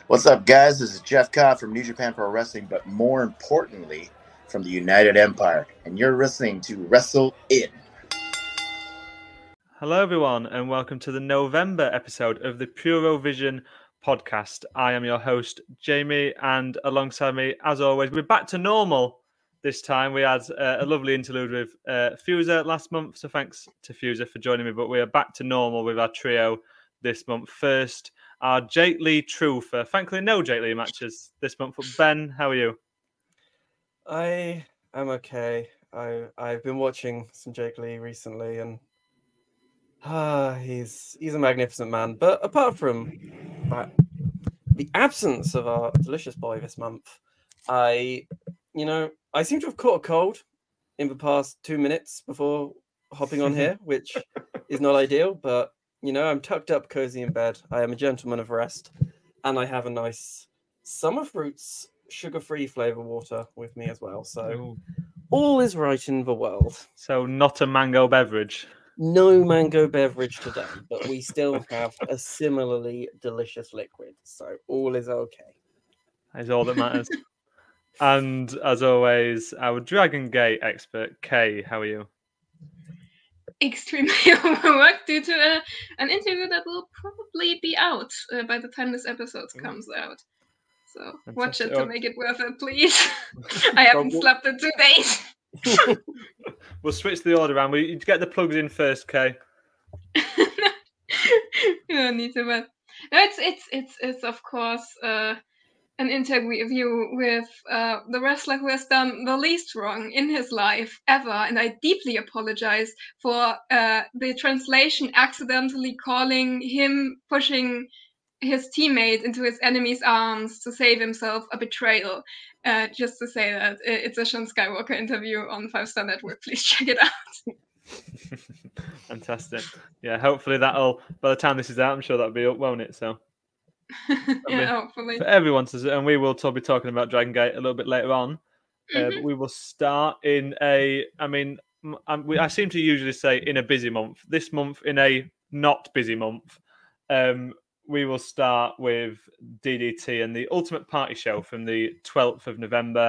What's up, guys? This is Jeff Cobb from New Japan Pro Wrestling, but more importantly, from the United Empire, and you're listening to Wrestle In. Hello, everyone, and welcome to the November episode of the Purovision podcast. I am your host, Jamie, and alongside me, as always, we're back to normal this time. We had a lovely interlude with Fuser last month, so thanks to Fuser for joining me, but we are back to normal with our trio this month. First, our Jake Lee Truther. Thankfully, no Jake Lee matches this month, but Ben, how are you? I am okay. I've been watching some Jake Lee recently, and he's a magnificent man. But apart from the absence of our delicious boy this month, I seem to have caught a cold in the past 2 minutes before hopping on here, which is not ideal. But I'm tucked up, cozy in bed. I am a gentleman of rest, and I have a nice Summer Fruits sugar-free flavor water with me as well. So all is right in the world. So not a mango beverage. No mango beverage today, but we still have a similarly delicious liquid. So all is okay. Is all that matters. And as always, our Dragon Gate expert, Kay, how are you? Extremely overworked due to an interview that will probably be out by the time this episode comes out. So watch it to make it worth it, please. I haven't slept in 2 days. We'll switch the order around. We get the plugs in first, Kay. You don't need to, but no, it's of course an interview with the wrestler who has done the least wrong in his life ever, and I deeply apologize for the translation accidentally calling him pushing his teammate into his enemy's arms to save himself a betrayal. Just to say that it's a Sean Skywalker interview on 5-Star Network. Please check it out. Fantastic. Yeah, hopefully that'll, by the time this is out, I'm sure that'll be up, won't it? So yeah, hopefully. For everyone to, and we will be talking about Dragon Gate a little bit later on. But we will start in I seem to usually say in a busy month. This month in a not busy month. We will start with DDT and the Ultimate Party Show from the 12th of November.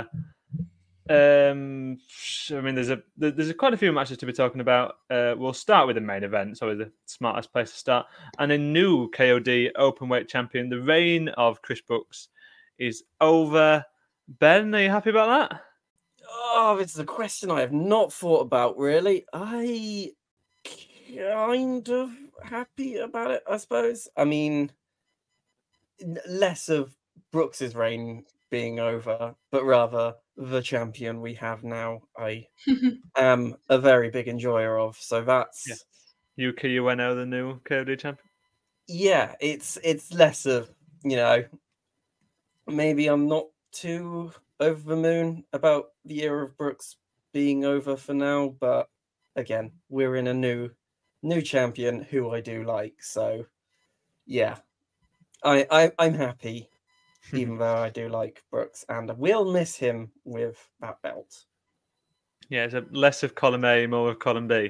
There's quite a few matches to be talking about. We'll start with the main event, so the smartest place to start. And a new KOD Openweight champion. The reign of Chris Brooks is over. Ben, are you happy about that? Oh, it's a question I have not thought about, really. I kind of happy about it, I suppose. I mean, less of Brooks's reign being over, but rather the champion we have now. I am a very big enjoyer of. So that's Yuka Ueno, the new KOD champion. Yeah, it's less of maybe I'm not too over the moon about the era of Brooks being over for now, but again, we're in a new champion who I do like. So yeah, I'm happy. Even though I do like Brooks, and I will miss him with that belt. Yeah, it's less of column A, more of column B.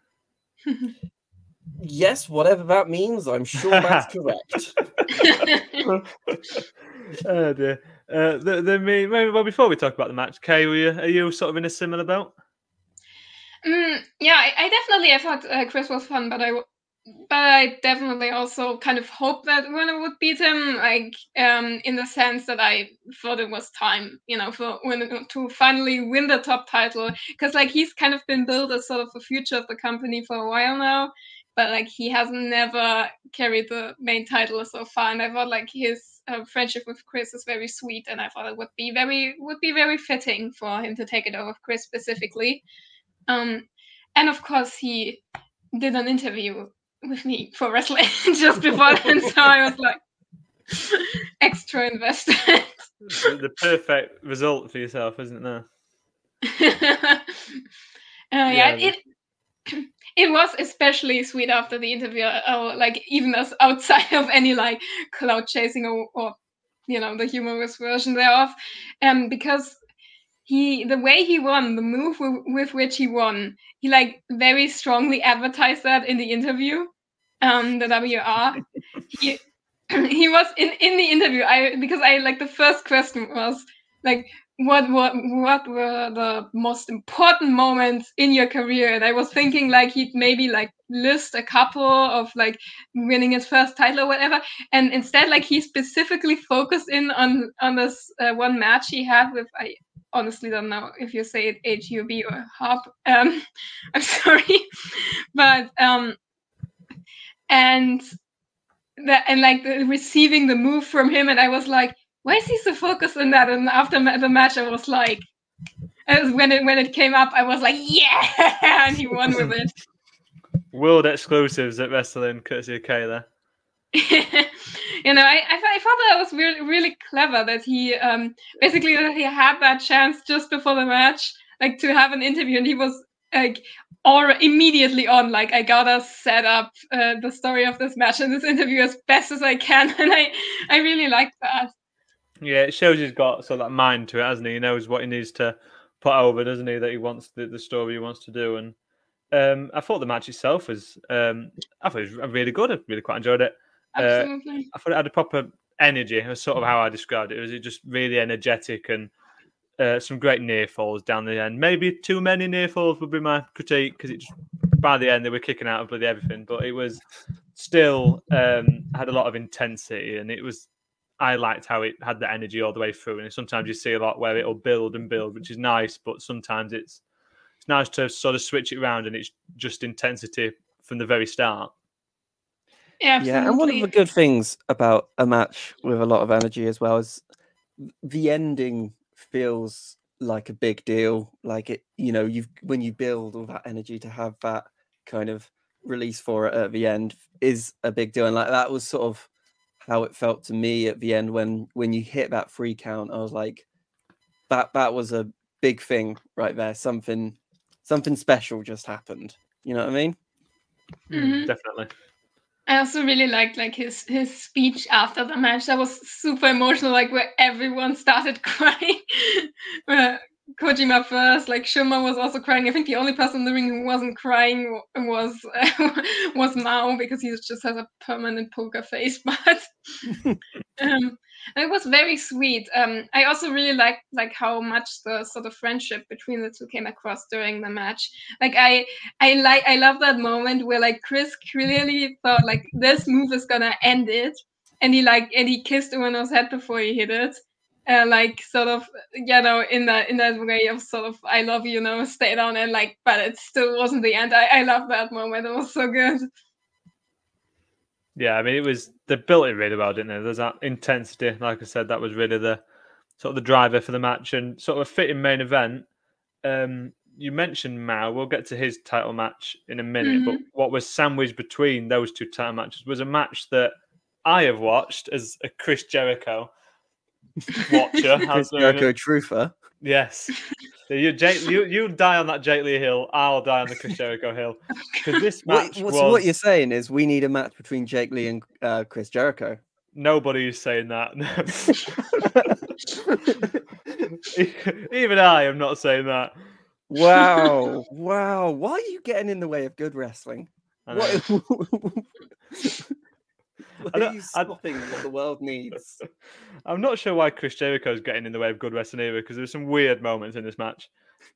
Yes, whatever that means, I'm sure that's correct. Oh dear. Before we talk about the match, Kay, are you sort of in a similar boat? Yeah, I thought Chris was fun, but I definitely also kind of hoped that Ueno would beat him, in the sense that I thought it was time, for Ueno to finally win the top title, because he's kind of been built as sort of the future of the company for a while now, but he has never carried the main title so far, and I thought his friendship with Chris is very sweet, and I thought it would be very fitting for him to take it over Chris specifically. And of course he did an interview with me for wrestling just before then, so I was extra invested. The perfect result for yourself, isn't there? It was especially sweet after the interview, even as outside of any cloud chasing or the humorous version thereof, because the way he won, the move with which he won, he very strongly advertised that in the interview, the WR. he was in the interview. Because the first question was like, what were the most important moments in your career? And I was thinking like he'd maybe like list a couple of like winning his first title or whatever, and instead like he specifically focused in on this one match he had with, I honestly don't know if you say it HUB or Hub. I'm sorry, but and like receiving the move from him, and I was like, why is he so focused on that? And after the match, I was like, when it came up, I was like, yeah, and he won with it. World exclusives at wrestling, courtesy of Kayla. I thought that was really, really clever that he basically that he had that chance just before the match, like to have an interview, and he was like or immediately on like, I gotta set up the story of this match and this interview as best as I can, and I really like that. Yeah, it shows he's got sort of that mind to it, hasn't he? He knows what he needs to put over, doesn't he? That he wants the story he wants to do. And I thought the match itself was, I thought it was really good. I really quite enjoyed it. Absolutely. I thought it had a proper energy. That's sort of how I described it. It was just really energetic and some great near falls down the end. Maybe too many near falls would be my critique, because by the end they were kicking out of bloody everything. But it was still had a lot of intensity, and I liked how it had the energy all the way through. And sometimes you see a lot where it'll build and build, which is nice, but sometimes it's nice to sort of switch it around and it's just intensity from the very start. Yeah, and one of the good things about a match with a lot of energy as well is the ending feels like a big deal. Like it, when you build all that energy to have that kind of release for it at the end is a big deal. And like that was sort of how it felt to me at the end when you hit that 3 count. I was like, that was a big thing right there. Something special just happened. You know what I mean? Mm-hmm. Definitely. I also really liked like his speech after the match. That was super emotional, like where everyone started crying. Kojima first, like Shuma was also crying. I think the only person in the ring who wasn't crying was Mao, because he just has a permanent poker face. But it was very sweet. I also really liked like how much the sort of friendship between the two came across during the match. Like I love that moment where like Chris clearly thought like this move is gonna end it, and he kissed Ueno's head before he hit it. Like sort of, in that way of sort of, I love you, stay down, and like, but it still wasn't the end. I love that moment. It was so good. Yeah, I mean, they built it really well, didn't they? There's that intensity. Like I said, that was really the sort of the driver for the match, and sort of a fitting main event. You mentioned Mao. We'll get to his title match in a minute, but what was sandwiched between those two title matches was a match that I have watched as a Chris Jericho watcher. Chris Jericho truther. Yes. You die on that Jake Lee hill. I'll die on the Chris Jericho hill. Because this match so what you're saying is we need a match between Jake Lee and Chris Jericho. Nobody is saying that. Even I am not saying that. Wow. Why are you getting in the way of good wrestling? What are you stopping what the world needs? I'm not sure why Chris Jericho is getting in the way of good wrestling either, because there's some weird moments in this match.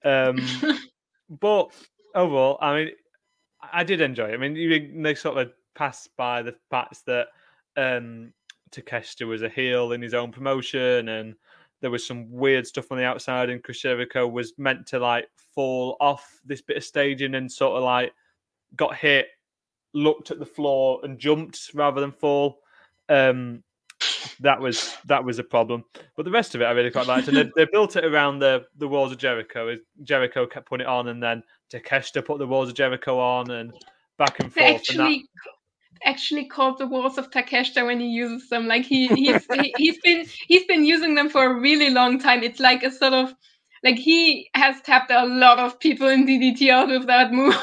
But overall, I mean, I did enjoy it. I mean, they sort of passed by the fact that Takeshita was a heel in his own promotion, and there was some weird stuff on the outside, and Chris Jericho was meant to like fall off this bit of staging and sort of like got hit, looked at the floor and jumped rather than fall. That was a problem. But the rest of it I really quite liked. And they built it around the Walls of Jericho. Jericho kept putting it on, and then Takeshita put the Walls of Jericho on, and back and forth. Actually called the Walls of Takeshita when he uses them. Like he's been using them for a really long time. It's like a sort of like he has tapped a lot of people in DDT out with that move.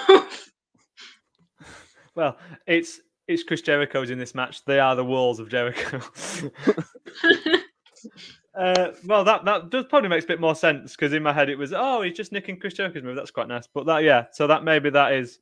Well, it's Chris Jericho's in this match. They are the Walls of Jericho. Well, that does probably makes a bit more sense, because in my head it was, he's just nicking Chris Jericho's move. That's quite nice. But so that maybe that is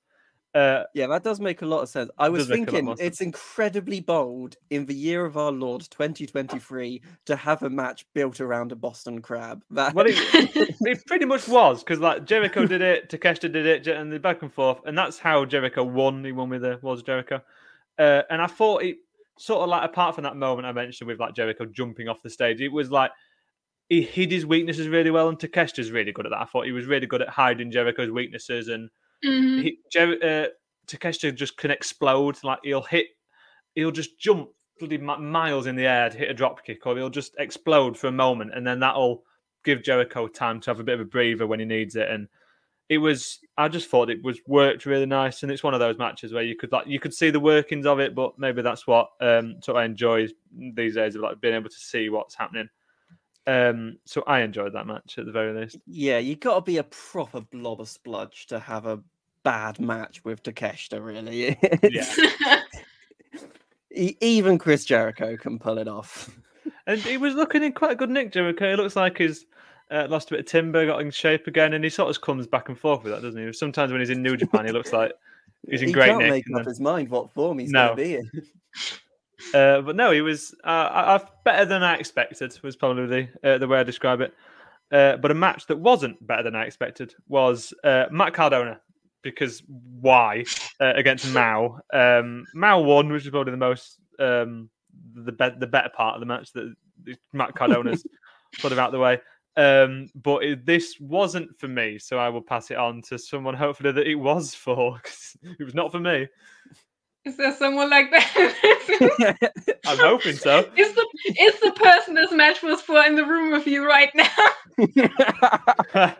Yeah, that does make a lot of sense. I was does make a lot thinking more sense. it's incredibly bold in the year of our Lord 2023 to have a match built around a Boston Crab. That... Well, it pretty much was, because like Jericho did it, Takeshita did it, and the back and forth, and that's how Jericho won. He won with the Was Jericho, and I thought it sort of like, apart from that moment I mentioned with like Jericho jumping off the stage, it was like he hid his weaknesses really well, and Takeshita's really good at that. I thought he was really good at hiding Jericho's weaknesses, and Takeshita just can explode. Like he'll just jump bloody miles in the air to hit a drop kick, or he'll just explode for a moment, and then that'll give Jericho time to have a bit of a breather when he needs it. And I just thought it was worked really nice, and it's one of those matches where you could see the workings of it, but maybe that's what sort of I enjoy these days, of like being able to see what's happening. So I enjoyed that match at the very least. Yeah, you got to be a proper blob of spludge to have a bad match with Takeshita, really. Yeah. Even Chris Jericho can pull it off. And he was looking in quite a good nick, Jericho. It looks like he's lost a bit of timber, got in shape again, and he sort of comes back and forth with that, doesn't he? Sometimes when he's in New Japan, he looks like he's in great nick. He can't make up his mind what form he's going to be in. But no, he was better than I expected, was probably the way I describe it. But a match that wasn't better than I expected was Matt Cardona, because why? Against Mao. Mao won, which is probably the most the better part of the match, that Matt Cardona's sort of out the way. But this wasn't for me, so I will pass it on to someone hopefully that it was for, because it was not for me. Is there someone like that? I'm hoping so. Is the person this match was for in the room with you right now?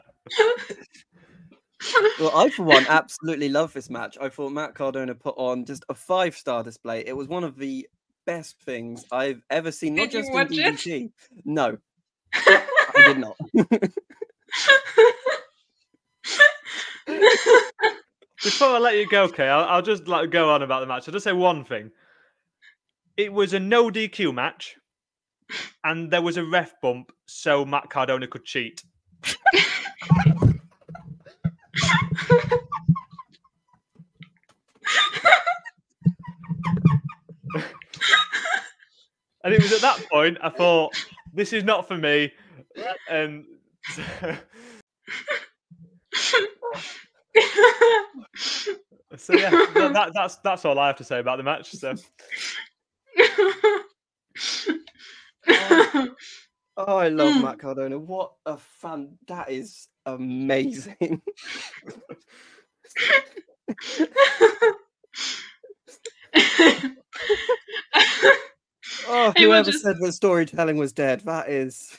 Well, I, for one, absolutely love this match. I thought Matt Cardona put on just a 5-star display. It was one of the best things I've ever seen, not just in DDT. No, I did not. Before I let you go, Kay, I'll just go on about the match. I'll just say one thing. It was a no DQ match, and there was a ref bump, so Matt Cardona could cheat. And it was at that point I thought, this is not for me. And so yeah, that's all I have to say about the match. So. Oh, I love Matt Cardona. What a fan. That is amazing. Oh, whoever said that storytelling was dead, that is...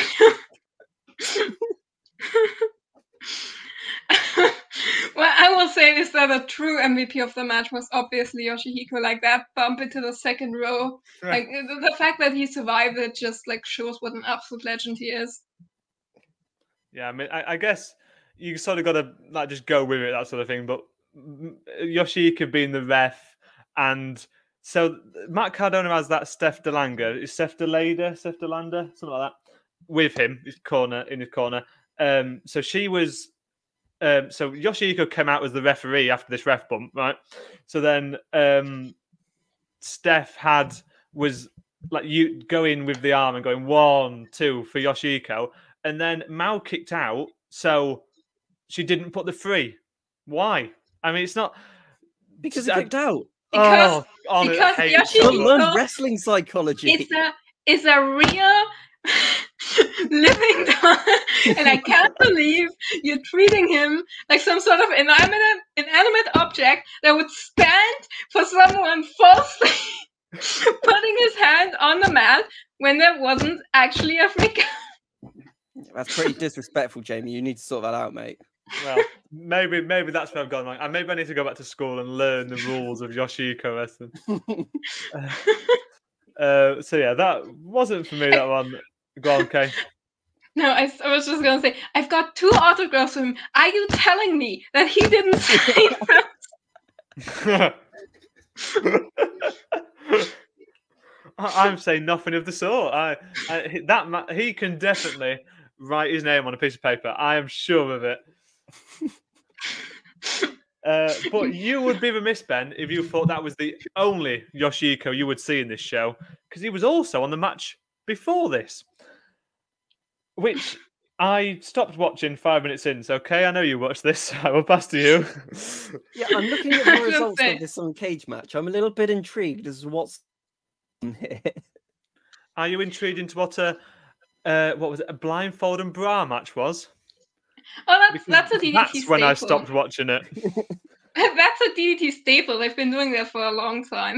Well, I will say is that a true MVP of the match was obviously Yoshihiko. Like that bump into the second row, right. Like the fact that he survived it just like shows what an absolute legend he is. Yeah, I mean, I guess you sort of got to like just go with it, that sort of thing. But Yoshihiko being the ref, and so Matt Cardona has that Steph DeLander, something like that, with him, in his corner. So she was. So Yoshihiko came out as the referee after this ref bump, right? So then Steph was like you go in with the arm and going 1, 2 for Yoshihiko, and then Mao kicked out, so she didn't put the 3. Why? I mean, it's not because he kicked out. Because Yoshihiko learn wrestling psychology. It's a real living doll, and I can't believe you're treating him like some sort of inanimate object that would stand for someone falsely putting his hand on the mat when there wasn't actually a freak out. That's pretty disrespectful, Jamie. You need to sort that out, mate. Well, maybe that's where I've gone wrong. And maybe I need to go back to school and learn the rules of Yoshihiko wrestling. So yeah, that wasn't for me, that one. Go on, Kay. No, I was just going to say, I've got 2 autographs from him. Are you telling me that he didn't sign them? I'm saying nothing of the sort. He can definitely write his name on a piece of paper. I am sure of it. But you would be remiss, Ben, if you thought that was the only Yoshihiko you would see in this show, because he was also on the match before this, which I stopped watching 5 minutes in. So, Kay, I know you watched this. I will pass to you. Yeah, I'm looking at the results of this on Cage Match. I'm a little bit intrigued as to what's here. Are you intrigued into what was it, a blindfold and bra match was? Oh, that's a DDT That's staple. when I stopped watching it. That's a DDT staple. They've been doing that for a long time.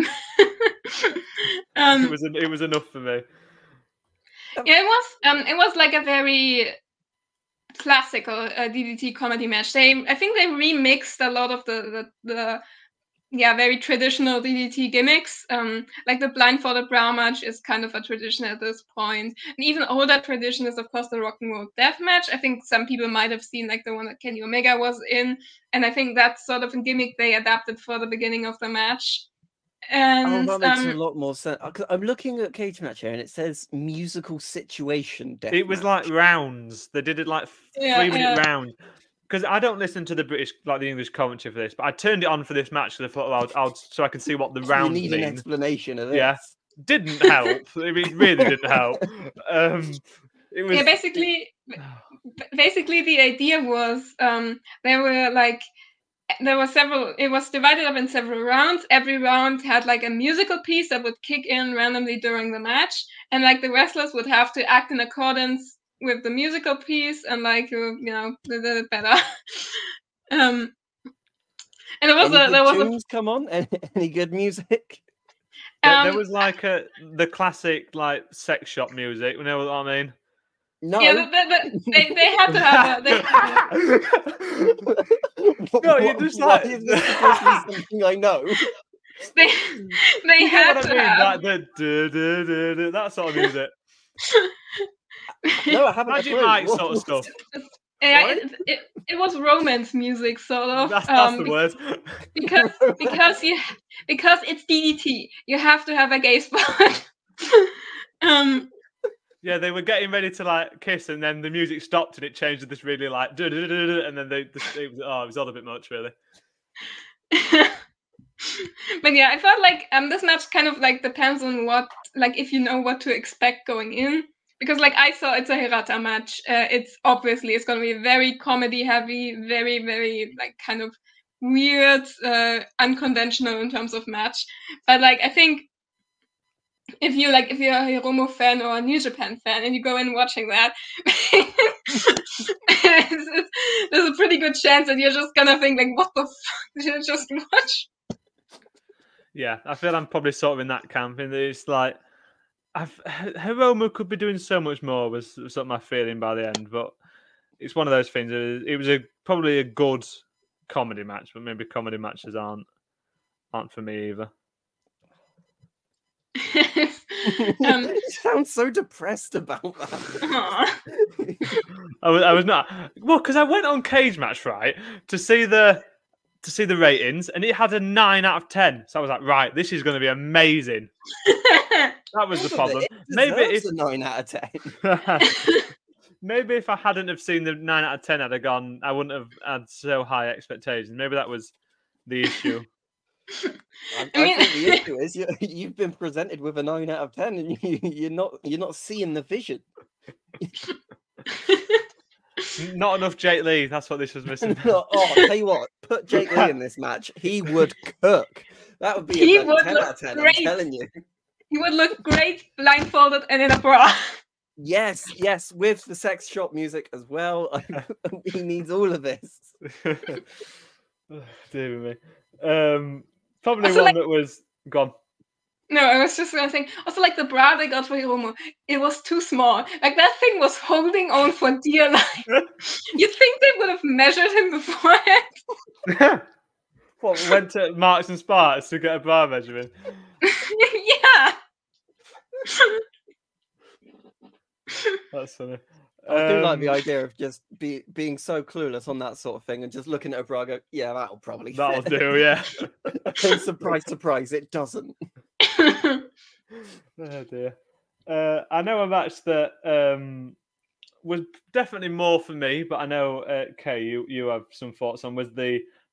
It was enough for me. Yeah, it was like a very classical DDT comedy match. I think they remixed a lot of the very traditional DDT gimmicks. Like the blindfolded bra match is kind of a tradition at this point. An even older tradition is, of course, the Rock and Roll Death Match. I think some people might have seen like the one that Kenny Omega was in, and I think that's sort of a gimmick they adapted for the beginning of the match. And that makes a lot more sense. I'm looking at Cage Match here, and it says musical situation death It was match. like rounds. They did it like 3-minute round. Because I don't listen to the English commentary for this, but I turned it on for this match because I thought, I'll so I can see what the rounds mean. You need an explanation of this. Yeah, didn't help. It really didn't help. It was basically the idea was there were several. It was divided up in several rounds. Every round had like a musical piece that would kick in randomly during the match, and like the wrestlers would have to act in accordance with the musical piece and like the better. And it was tunes come on. Any good music? There was like the classic like sex shop music. You know what I mean? No. Yeah, they had to have no, you just like is this supposed to be something I know? They had to have like the that sort of music. No, I haven't. Magic Mike sort of stuff. Yeah, it was romance music, sort of. That's the word. Because it's DDT, you have to have a gay spot. Yeah, they were getting ready to like kiss, and then the music stopped, and it changed to this really like, and then it was all a bit much, really. But yeah, I felt like this match kind of like depends on what, like, if you know what to expect going in, because like I saw it's a Hirata match. It's going to be very comedy heavy, very very like kind of weird, unconventional in terms of match. But like I think if you're a Hiromu fan or a New Japan fan and you go in watching that, there's a pretty good chance that you're just gonna think like, what the fuck did I just watch? Yeah, I feel I'm probably sort of in that camp. And it's like, Hiromu could be doing so much more, was sort of my feeling by the end. But it's one of those things. It was probably a good comedy match, but maybe comedy matches aren't for me either. You sound so depressed about that. I was not. Well, because I went on Cage Match, right, to see the ratings, and it had a 9 out of 10. So I was like, right, this is going to be amazing. That was the problem. Maybe it's a 9 out of 10. Maybe if I hadn't have seen the 9 out of 10, I wouldn't have had so high expectations. Maybe that was the issue. I think the issue is you've been presented with a 9 out of 10, and you're not seeing the vision. Not enough Jake Lee. That's what this was missing. Tell you what, put Jake Lee in this match. He would cook. That would be a 10 out of 10. Great. I'm telling you. He would look great blindfolded and in a bra. Yes, with the sex shop music as well. He needs all of this. Dear me. Probably also, one that was gone. No, I was just gonna say. Also, like the bra they got for Hiromu, it was too small. Like that thing was holding on for dear life. You think they would have measured him beforehand? What, went to Marks and Sparks to get a bra measurement? Yeah. That's funny. I do like the idea of just being so clueless on that sort of thing and just looking at a bra and go, yeah, that'll probably fit. Do, yeah. And surprise, it doesn't. Oh dear. I know a match that was definitely more for me, but I know Kay, you have some thoughts on, was the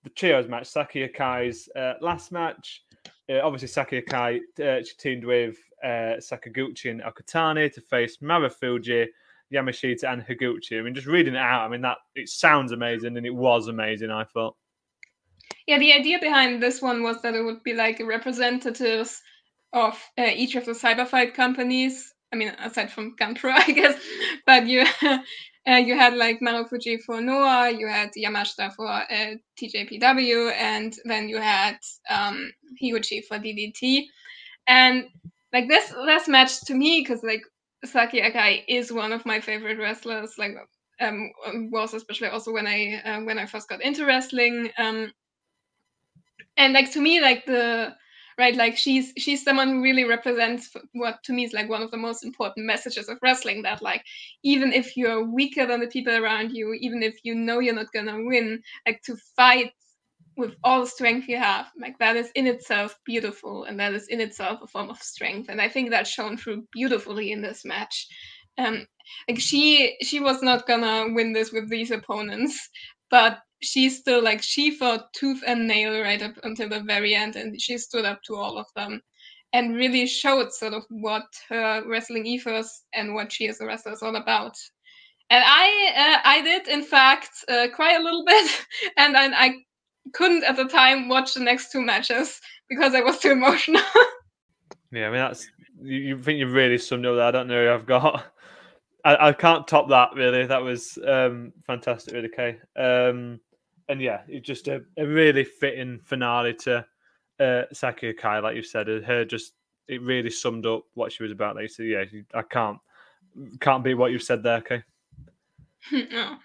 the trios match, Saki Akai's last match. Obviously, Saki Akai she teamed with Sakaguchi and Okatani to face Marufuji, Yamashita, and Higuchi. I mean, just reading it out, I mean, that it sounds amazing, and it was amazing, I thought. Yeah, the idea behind this one was that it would be like representatives of each of the cyberfight companies. I mean, aside from Gunpro, I guess, but you had like Marufuji for Noah, you had Yamashita for TJPW, and then you had Higuchi for DDT. And like this match to me, because like Saki Akai is one of my favorite wrestlers. Like was especially also when I first got into wrestling. And like to me, like like she's someone who really represents what to me is like one of the most important messages of wrestling, that like even if you're weaker than the people around you, even if you know you're not gonna win, like to fight with all the strength you have, like that is in itself beautiful, and that is in itself a form of strength. And I think that's shown through beautifully in this match. Like she was not gonna win this with these opponents, but she still like she fought tooth and nail right up until the very end, and she stood up to all of them and really showed sort of what her wrestling ethos and what she as a wrestler is all about. And I did in fact cry a little bit, and then I couldn't at the time watch the next two matches because I was too emotional. Yeah, I mean, that's you think you've really summed up that. I don't know if I've got. I can't top that really. That was fantastic, really, Kay. And yeah, it's just a really fitting finale to Saki Akai, like you said. It really summed up what she was about. Like you said, yeah, I can't beat what you've said there, Kay. No.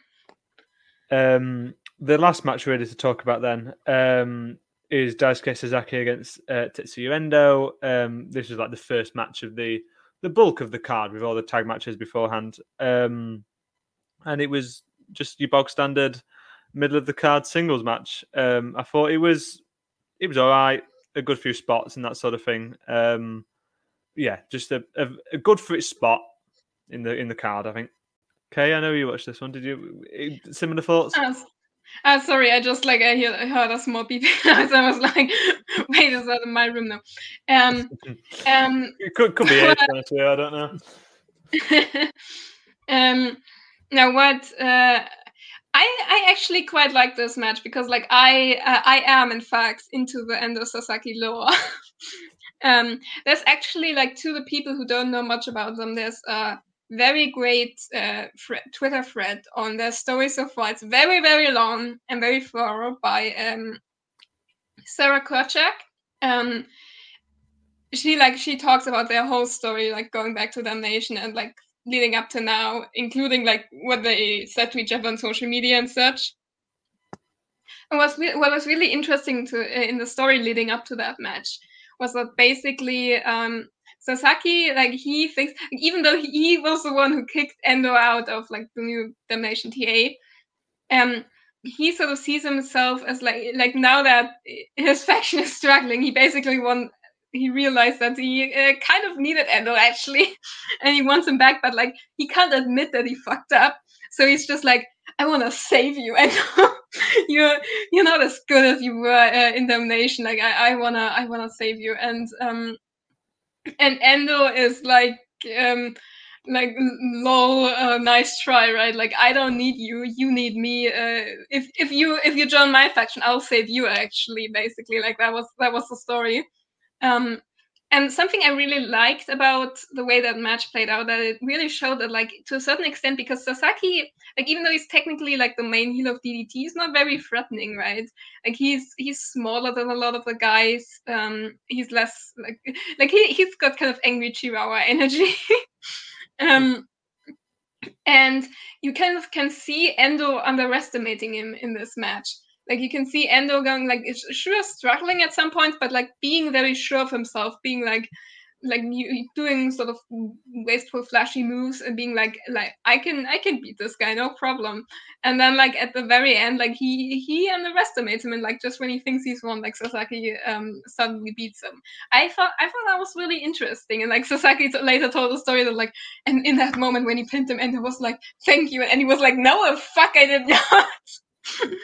The last match we're ready to talk about then is Daisuke Sasaki against Tetsuya Endo. This was like the first match of the bulk of the card with all the tag matches beforehand. And it was just your bog standard middle of the card singles match. I thought it was all right, a good few spots and that sort of thing. Yeah, just a good for its spot in the card, I think. Kay, I know you watched this one. Did you similar thoughts? Sorry, I just like I heard a small beeping noise. I was like, wait, is that in my room now? It could be it, honestly, I don't know. Now what I actually quite like this match because like I am in fact into the Endo Sasaki lore. There's actually like, to the people who don't know much about them, there's a very great Twitter thread on their story so far. It's very, very long and very thorough by Sarah Korchak. She talks about their whole story, like going back to Damnation and like leading up to now, including like what they said to each other on social media and such. And what was really interesting in the story leading up to that match was that basically Sasaki, like he thinks, even though he was the one who kicked Endo out of like the new Damnation TA, he sort of sees himself as like now that his faction is struggling, he basically he realized that he kind of needed Endo actually, and he wants him back, but like he can't admit that he fucked up. So he's just like, I want to save you, Endo. You're not as good as you were in Damnation. Like I wanna save you, and Endo is like lol, nice try, right? Like I don't need you, you need me. If you join my faction, I'll save you. Actually, basically, like that was the story. And something I really liked about the way that match played out, that it really showed that, like, to a certain extent, because Sasaki, like, even though he's technically like the main heel of DDT, he's not very threatening, right? Like he's smaller than a lot of the guys. He's less like he's got kind of angry Chihuahua energy. And you kind of can see Endo underestimating him in this match. Like you can see Endo going like, sure, struggling at some point, but like being very sure of himself, being like doing sort of wasteful, flashy moves, and being like I can beat this guy, no problem. And then like at the very end, like he underestimates him, and like just when he thinks he's won, like Sasaki suddenly beats him. I thought that was really interesting, and like Sasaki later told the story that like, and in that moment when he pinned him, Endo was like, "Thank you," and he was like, "No, fuck, I did not."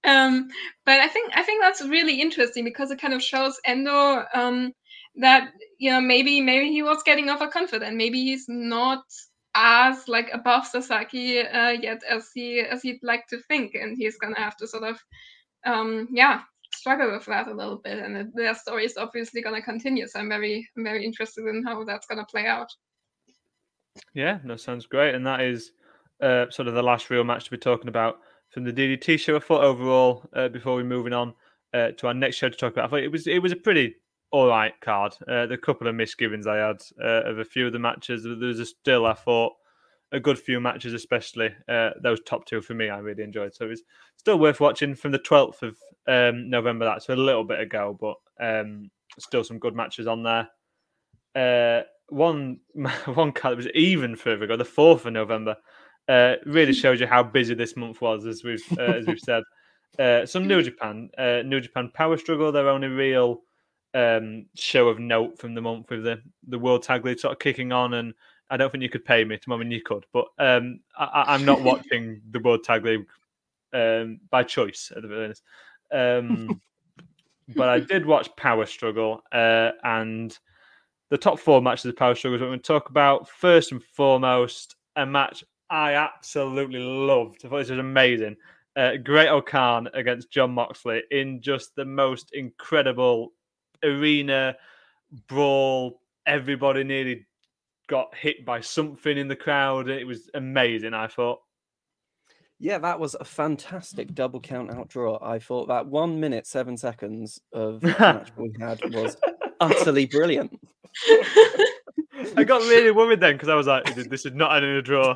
But I think that's really interesting because it kind of shows Endo that maybe he was getting overconfident. Maybe he's not as like above Sasaki yet as he'd like to think, and he's gonna have to sort of struggle with that a little bit. And their story is obviously gonna continue. So I'm very interested in how that's gonna play out. Yeah, that sounds great, and that is sort of the last real match to be talking about from the DDT show. I thought overall, before we're moving on to our next show to talk about, I thought it was a pretty all right card. The couple of misgivings I had of a few of the matches, there was still, I thought, a good few matches, especially those top two for me, I really enjoyed. So it's still worth watching from the 12th of November. That's a little bit ago, but still some good matches on there. One card that was even further ago, the 4th of November, really shows you how busy this month was, as we've said. Some New Japan Power Struggle, their only real show of note from the month, with the World Tag League sort of kicking on, and I don't think you could pay me. I mean, you could, but I'm not watching the World Tag League by choice, at the very least. But I did watch Power Struggle, and the top 4 matches of Power Struggle is what we're going to talk about. First and foremost, a match I absolutely loved. I thought this was amazing. Great-O-Khan against Jon Moxley in just the most incredible arena brawl. Everybody nearly got hit by something in the crowd. It was amazing, I thought. Yeah, that was a fantastic double count out draw. I thought that 1 minute, 7 seconds of match we had was utterly brilliant. I got really worried then because I was like, this is not in a draw.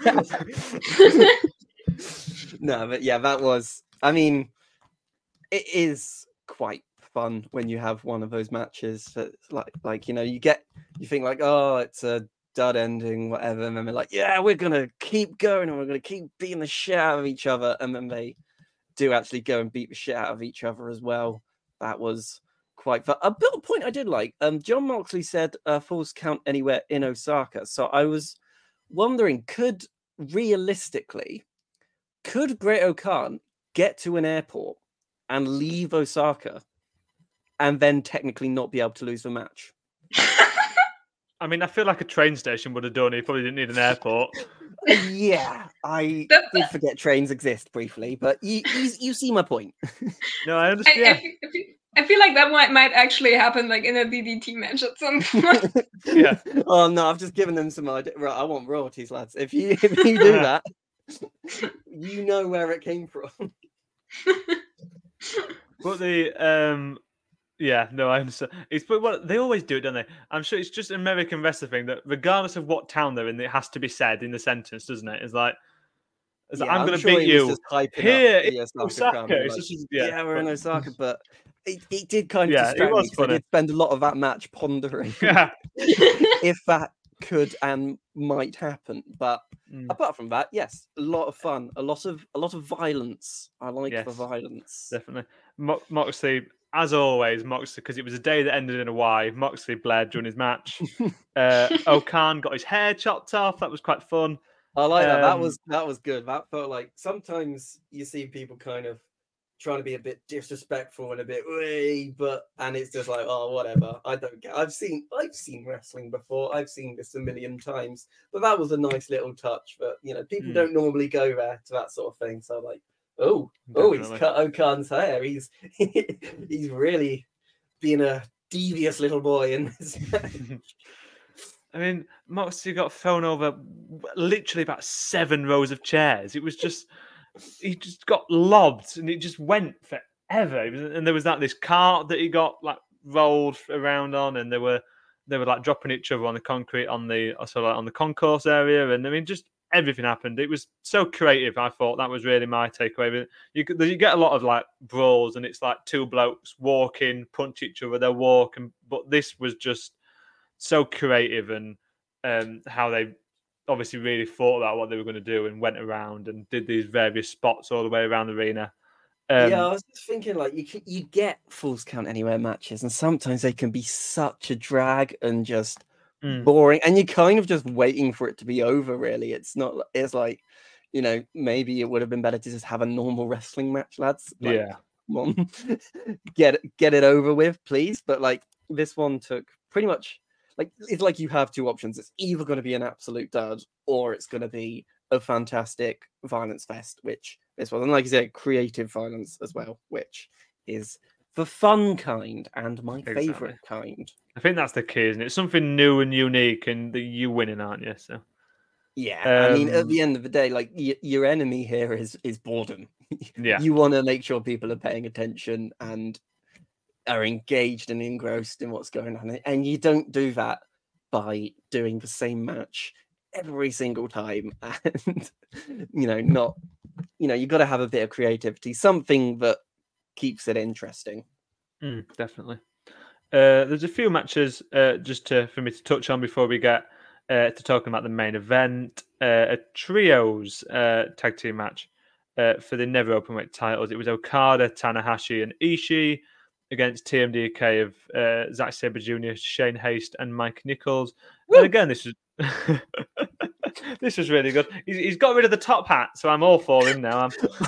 No, but yeah, that was, I mean, it is quite fun when you have one of those matches that like you think like, oh, it's a dud ending, whatever, and then they're like, yeah, we're gonna keep going and we're gonna keep beating the shit out of each other, and then they do actually go and beat the shit out of each other as well. That was quite fun. A bit of point I did like, Jon Moxley said Falls Count Anywhere in Osaka, so I was wondering, could Great-O-Khan get to an airport and leave Osaka and then technically not be able to lose the match? I mean, I feel like a train station would have done it. He probably didn't need an airport. Yeah, I did forget trains exist briefly, but you see my point. No, I understand. I feel like that might actually happen, like in a DDT match at some point. Yeah. Oh no, I've just given them some idea. Right, I want royalties, lads. If you do that, you know where it came from. But yeah, no, I understand. But they always do it, don't they? I'm sure it's just an American wrestling thing that regardless of what town they're in, it has to be said in the sentence, doesn't it? It's like, I'm going to beat you here in Osaka. Yeah, we're in Osaka, but it did kind of distract me. I did spend a lot of that match pondering if that could and might happen. But apart from that, yes, a lot of fun, a lot of violence. I like the violence. Definitely. Moxley, as always, because it was a day that ended in a Y, Moxley bled during his match. O-Khan got his hair chopped off. That was quite fun. I like that. That was good. That felt like sometimes you see people kind of trying to be a bit disrespectful and a bit and it's just like, oh, whatever. I don't get. I've seen wrestling before. I've seen this a million times, but that was a nice little touch. But people don't normally go there to that sort of thing. So like, oh, he's cut O-Khan's hair. He's really being a devious little boy in this match. I mean, Moxley got thrown over literally about 7 rows of chairs. It was just, he just got lobbed and it just went forever. And there was this cart that he got like rolled around on, and they were like dropping each other on the concrete on the concourse area. And I mean, just everything happened. It was so creative. I thought that was really my takeaway. You get a lot of like brawls, and it's like 2 blokes walking, punch each other, they'll walk, but this was just so creative, and how they obviously really thought about what they were going to do and went around and did these various spots all the way around the arena. Yeah, I was just thinking, like, you get Falls Count Anywhere matches, and sometimes they can be such a drag and just boring, and you're kind of just waiting for it to be over. Really, it's not. It's like maybe it would have been better to just have a normal wrestling match, lads. Like, Yeah. come on, get it over with, please. But like this one took pretty much it's like you have two options. It's either going to be an absolute dud or it's going to be a fantastic violence fest, which this was, and like you said, creative violence as well, which is the fun kind and my favorite kind. I think that's the key, isn't it? Something new and unique, and you winning, aren't you? So yeah, I mean, at the end of the day, like your enemy here is boredom. Yeah, you want to make sure people are paying attention and are engaged and engrossed in what's going on, and you don't do that by doing the same match every single time, and not you got to have a bit of creativity, something that keeps it interesting. Definitely. There's a few matches just for me to touch on before we get to talking about the main event. A trios tag team match for the Never Openweight titles. It was Okada, Tanahashi, and Ishii against TMDK of Zack Sabre Jr., Shane Haste, and Mike Nichols. Woo! And again, this was this was really good. He's got rid of the top hat, so I'm all for him now.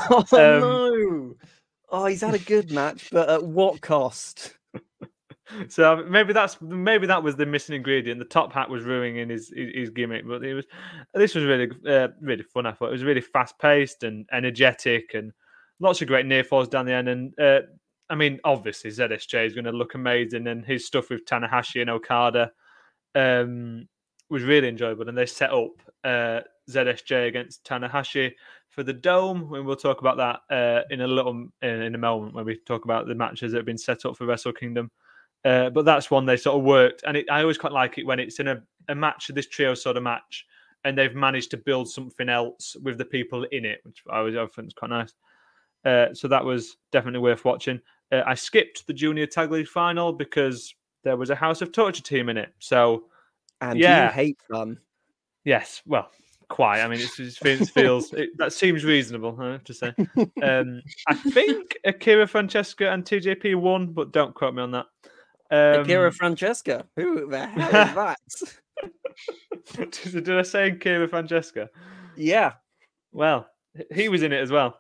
No! Oh, he's had a good match, but at what cost? So maybe that was the missing ingredient. The top hat was ruining his gimmick, but this was really really fun. I thought it was really fast paced and energetic, and lots of great near falls down the end. And I mean, obviously ZSJ is going to look amazing, and his stuff with Tanahashi and Okada was really enjoyable. And they set up ZSJ against Tanahashi for the Dome, and we'll talk about that in a moment when we talk about the matches that have been set up for Wrestle Kingdom. But that's one they sort of worked, and I always quite like it when it's in a match, this trio sort of match, and they've managed to build something else with the people in it, which I think is quite nice. So that was definitely worth watching. I skipped the Junior Tag League final because there was a House of Torture team in it. So, and you hate them. Yes, well, quite. I mean, it feels that seems reasonable, I have to say. I think Akira Francesca and TJP won, but don't quote me on that. Akira Francesca? Who the hell is that? Did I say Akira Francesca? Yeah. Well, he was in it as well.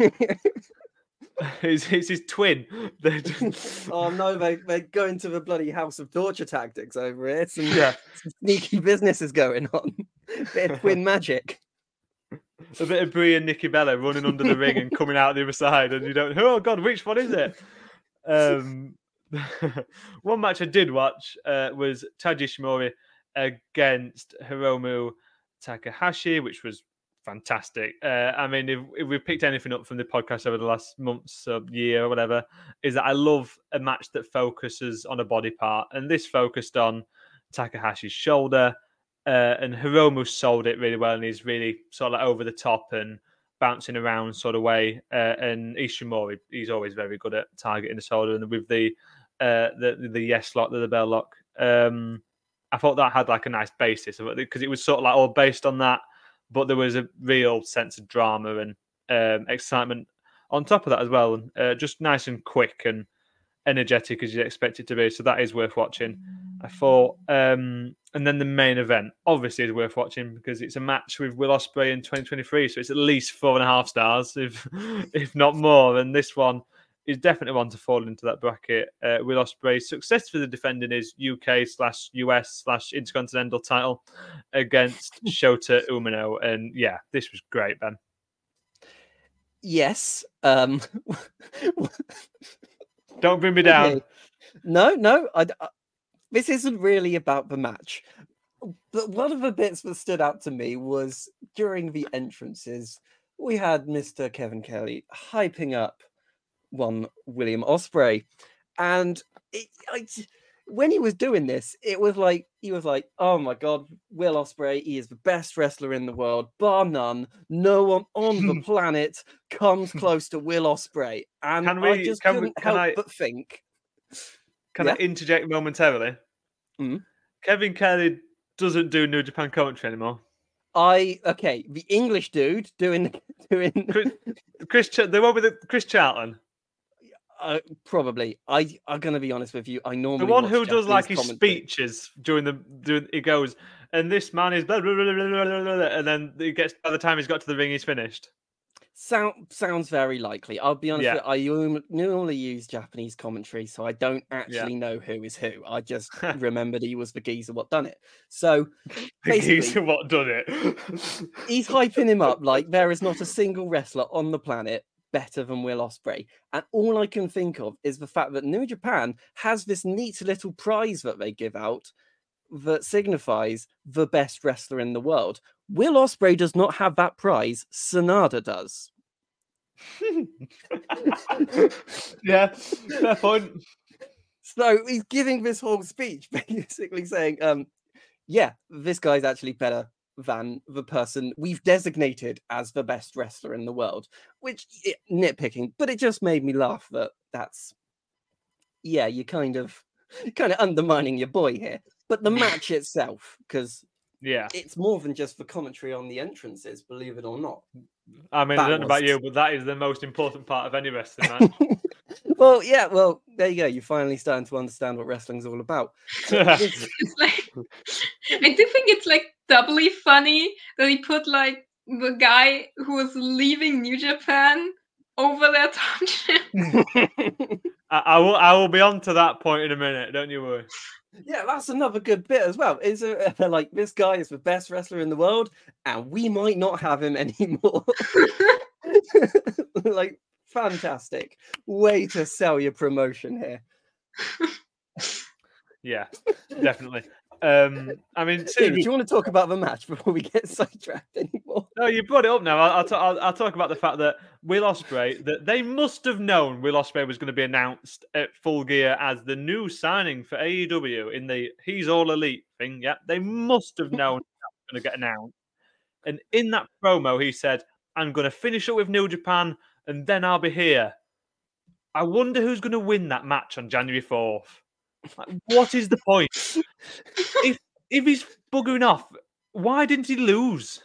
It's his twin. Oh no, they're going to the bloody House of Torture tactics over here. Some sneaky business is going on. Bit of twin magic. A bit of Brie and Nikki Bella running under the ring and coming out the other side, and you don't. Oh God, which one is it? One match I did watch was Taiji Ishimori against Hiromu Takahashi, which was fantastic. I mean, if we picked anything up from the podcast over the last months or year or whatever, is that I love a match that focuses on a body part, and this focused on Takahashi's shoulder, and Hiromu sold it really well, and he's really sort of like over the top and bouncing around sort of way. And Ishimori, he's always very good at targeting the shoulder, and with the yes lock, the bell lock. I thought that had like a nice basis of it because it was sort of like all based on that, but there was a real sense of drama and excitement on top of that as well. Just nice and quick and energetic as you'd expect it to be. So that is worth watching, I thought. And then the main event obviously is worth watching because it's a match with Will Ospreay in 2023. So it's at least 4.5 stars, if not more. And this one is definitely one to fall into that bracket. Will Ospreay successfully defending his UK/US/Intercontinental title against Shota Umino. And yeah, this was great, Ben. Yes. Don't bring me down. Okay. No. This isn't really about the match. But one of the bits that stood out to me was during the entrances, we had Mr. Kevin Kelly hyping up one William Ospreay. And when he was doing this, he was like, oh my God, Will Ospreay, he is the best wrestler in the world, bar none. No one on the planet comes close to Will Ospreay. And I just couldn't help but think. Can I interject momentarily? Mm. Kevin Kelly doesn't do New Japan commentary anymore. The English dude doing Chris, the one with Chris Charlton. Probably. I'm gonna be honest with you. I normally the one who watch does like his commentary. speeches during he goes, and this man is blah, blah, blah, blah, blah, blah, blah, and then he gets by the time he's got to the ring, he's finished. Sounds very likely. I'll be honest. Yeah. With you, I normally use Japanese commentary, so I don't actually know who is who. I just remembered he was the geezer what done it. So The geezer what done it. he's hyping him up like there is not a single wrestler on the planet better than Will Ospreay. And all I can think of is the fact that New Japan has this neat little prize that they give out that signifies the best wrestler in the world. Will Ospreay does not have that prize. Sanada does. Yeah, fair point. So he's giving this whole speech basically saying, yeah, this guy's actually better than the person we've designated as the best wrestler in the world, which nitpicking, but it just made me laugh that's you're kind of undermining your boy here. But the match itself, because it's more than just the commentary on the entrances, believe it or not. I mean, I don't know about you, but that is the most important part of any wrestling match. Well, there you go. You're finally starting to understand what wrestling's all about. It's like, I do think it's like doubly funny that he put like the guy who was leaving New Japan over their top. I will be on to that point in a minute. Don't you worry. Yeah, that's another good bit as well. Is like this guy is the best wrestler in the world, and we might not have him anymore. Like, fantastic way to sell your promotion here. Yeah, definitely. I mean, Steve, do you want to talk about the match before we get sidetracked anymore? No, you brought it up now. I'll talk about the fact that Will Ospreay, that they must have known Will Ospreay was going to be announced at Full Gear as the new signing for AEW in the He's All Elite thing. Yeah, they must have known that was going to get announced. And in that promo, he said, "I'm going to finish up with New Japan, and then I'll be here." I wonder who's going to win that match on January 4th. Like, what is the point? if he's buggering off, why didn't he lose?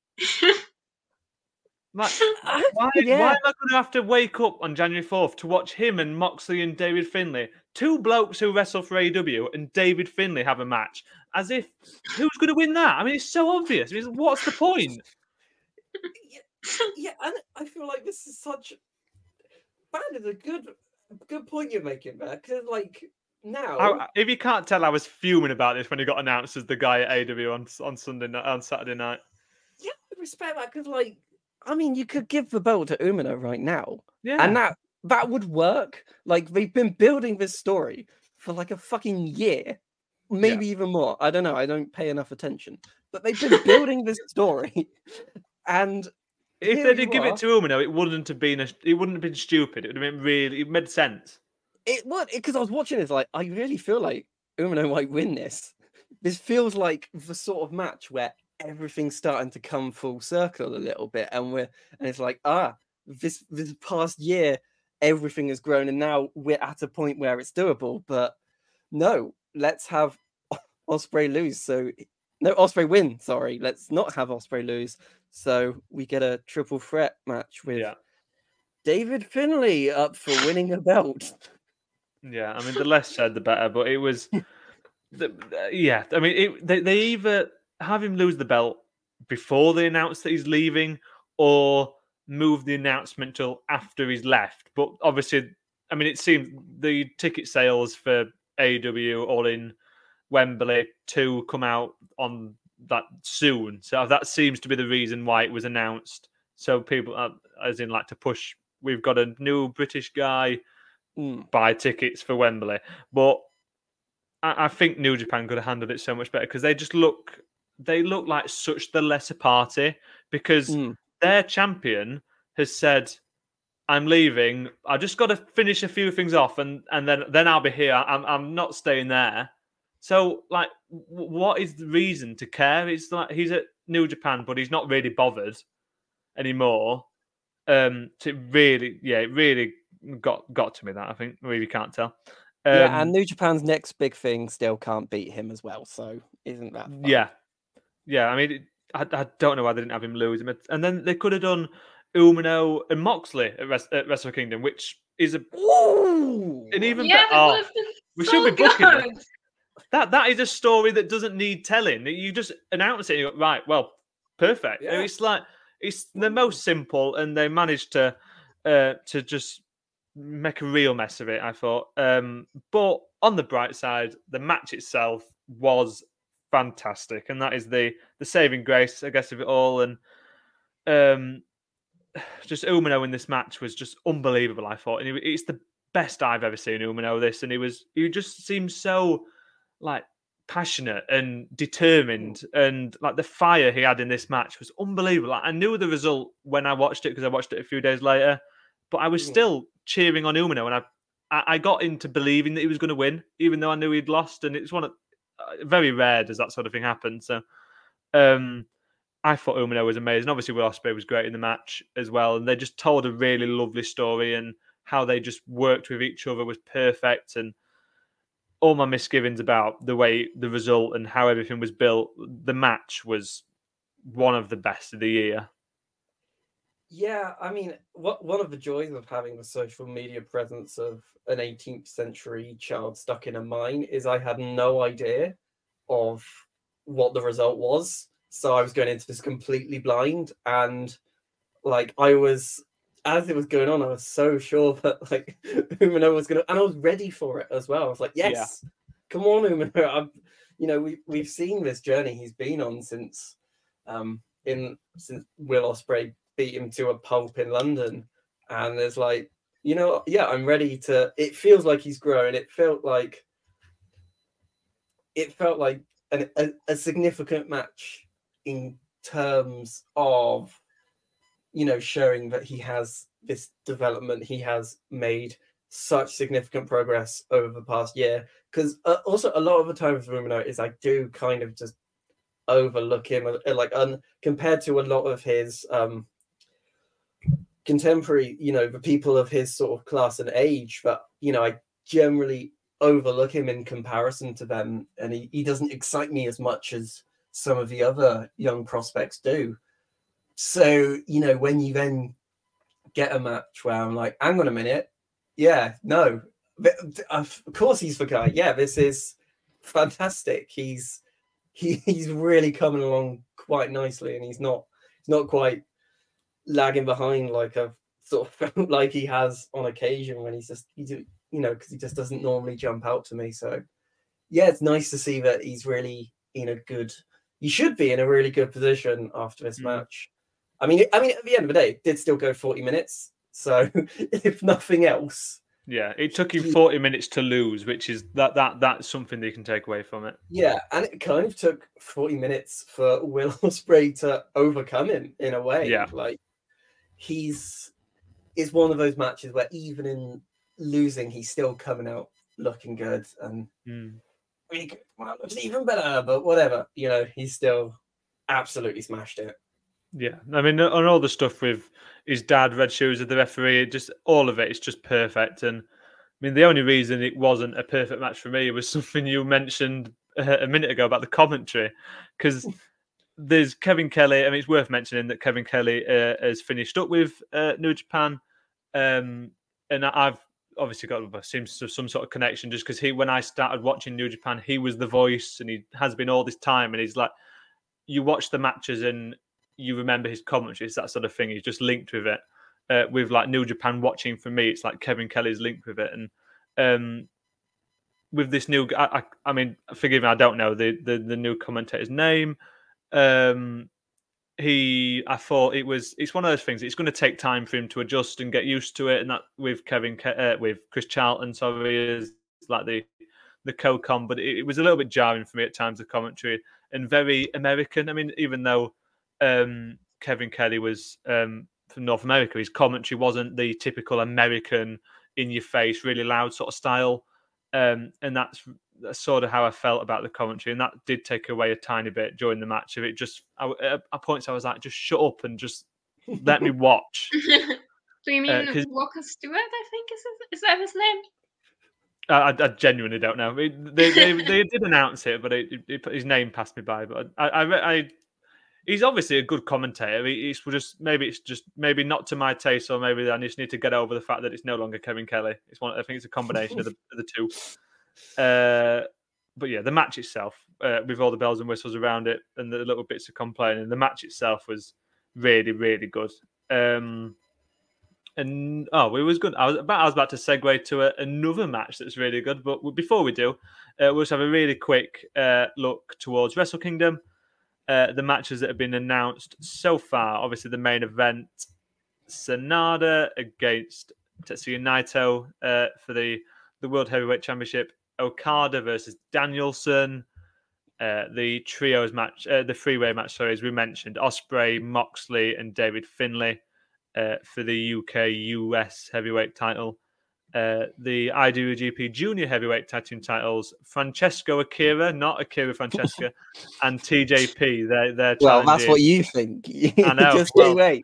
Like, why am I going to have to wake up on January 4th to watch him and Moxley and David Finlay, two blokes who wrestle for AEW, and David Finlay have a match? As if, who's going to win that? I mean, it's so obvious. I mean, what's the point? Yeah, and I feel like this is such... That is a good point you're making there, because, like, now... If you can't tell, I was fuming about this when he got announced as the guy at AEW on Saturday night. Yeah, I respect that, because, like, I mean, you could give the belt to Umino right now. Yeah. And that would work. Like, they've been building this story for, like, a fucking year. Maybe even more. I don't know. I don't pay enough attention. But they've been building this story. And... If they did give it to Umino, it wouldn't have been stupid. It would have been it made sense. It would, because I was watching this, like, I really feel like Umino might win this. This feels like the sort of match where everything's starting to come full circle a little bit, and it's like, this past year everything has grown, and now we're at a point where it's doable. But no, let's have Ospreay lose. Ospreay win. Sorry, let's not have Ospreay lose. So we get a triple threat match with David Finlay up for winning a belt. Yeah, I mean, the less said, the better. But it was, I mean, they either have him lose the belt before they announce that he's leaving, or move the announcement till after he's left. But obviously, I mean, it seems the ticket sales for AEW All In Wembley to come out on that soon, so that seems to be the reason why it was announced. So people, as in, like to push, we've got a new British guy, buy tickets for Wembley. But I think New Japan could have handled it so much better, because they look like such the lesser party, because their champion has said, "I'm leaving. I just got to finish a few things off, and then I'll be here. I'm not staying there." So, like, what is the reason to care? It's like he's at New Japan, but he's not really bothered anymore. It really got to me, that I think. Maybe you can't tell. And New Japan's next big thing still can't beat him as well. So isn't that fun? Yeah. I mean, I don't know why they didn't have him lose him, and then they could have done Umino and Moxley at Wrestle Kingdom, which is an even better. We should be booking it. that is a story that doesn't need telling. You just announce it. And you go, right, well, perfect. Yeah. It's the most simple, and they managed to just make a real mess of it, I thought. But on the bright side, the match itself was fantastic, and that is the saving grace, I guess, of it all. And just Umino in this match was just unbelievable, I thought. And it's the best I've ever seen Umino this, and he just seemed so like passionate and determined, and like the fire he had in this match was unbelievable. Like, I knew the result when I watched it because I watched it a few days later, but I was still cheering on Umino, and I got into believing that he was going to win, even though I knew he'd lost. And it's one of very rare does that sort of thing happen. So I thought Umino was amazing. Obviously, Will Ospreay was great in the match as well, and they just told a really lovely story, and how they just worked with each other was perfect. And all my misgivings about the way the result and how everything was built, the match was one of the best of the year. Yeah, I mean, one of the joys of having the social media presence of an 18th century child stuck in a mine is I had no idea of what the result was. So I was going into this completely blind, and like I was, as it was going on, I was so sure that like Umino was going to, and I was ready for it as well. I was like, yes, come on, Umino. We've seen this journey he's been on since since Will Ospreay beat him to a pulp in London, and there's like, I'm ready to. It feels like he's growing. It felt like a significant match in terms of showing that he has this development. He has made such significant progress over the past year, because also a lot of the time with Umino is I do kind of just overlook him, like compared to a lot of his contemporary, the people of his sort of class and age, but I generally overlook him in comparison to them, and he doesn't excite me as much as some of the other young prospects do. So when you then get a match where I'm like, hang on a minute, of course he's the guy. Yeah, this is fantastic. He's really coming along quite nicely, and he's not quite lagging behind like I've sort of felt like he has on occasion when because he just doesn't normally jump out to me. So yeah, it's nice to see that he's really he should be in a really good position after this match. I mean, at the end of the day, it did still go 40 minutes. So if nothing else. Yeah, it took him 40 minutes to lose, which is that's something that you can take away from it. Yeah, and it kind of took 40 minutes for Will Ospreay to overcome him in a way. Yeah. Like it's one of those matches where even in losing, he's still coming out looking good. And it's even better, but whatever. He's still absolutely smashed it. Yeah, I mean, on all the stuff with his dad, Red Shoes, as the referee, just all of it is just perfect. And I mean, the only reason it wasn't a perfect match for me was something you mentioned a minute ago about the commentary, because there's Kevin Kelly. I mean, it's worth mentioning that Kevin Kelly has finished up with New Japan, and I've obviously got some sort of connection just because when I started watching New Japan, he was the voice, and he has been all this time. And he's like, you watch the matches and you remember his commentaries, that sort of thing. He's just linked with it. With like New Japan watching, for me, it's like Kevin Kelly's linked with it. And with this new, I mean, forgive me, I don't know the new commentator's name. I thought it's one of those things. It's going to take time for him to adjust and get used to it. And that with with Chris Charlton, sorry, is like the co-com, but it was a little bit jarring for me at times, the commentary, and very American. I mean, even though Kevin Kelly was from North America, his commentary wasn't the typical American, in-your-face, really loud sort of style. And that's sort of how I felt about the commentary. And that did take away a tiny bit during the match. Of it just, at points I was like, just shut up and just let me watch. Do you mean Walker Stewart, I think? Is that his name? I genuinely don't know. They did announce it, but his name passed me by. But he's obviously a good commentator. It's just maybe not to my taste, or maybe I just need to get over the fact that it's no longer Kevin Kelly. I think it's a combination of the two. yeah, the match itself, with all the bells and whistles around it and the little bits of complaining, the match itself was really, really good. And it was good. I was about to segue to another match that's really good, but before we do, we'll just have a really quick look towards Wrestle Kingdom. The matches that have been announced so far. Obviously, the main event: Sanada against Tetsuya Naito for the World Heavyweight Championship. Okada versus Danielson. The trios match, the three-way match. Sorry, as we mentioned, Ospreay, Moxley, and David Finlay. For the UK/US heavyweight title, the IWGP Junior Heavyweight Tag Team titles, Francesco Akira, not Akira Francesca, and TJP. They're well, that's what you think. I know. Just wait.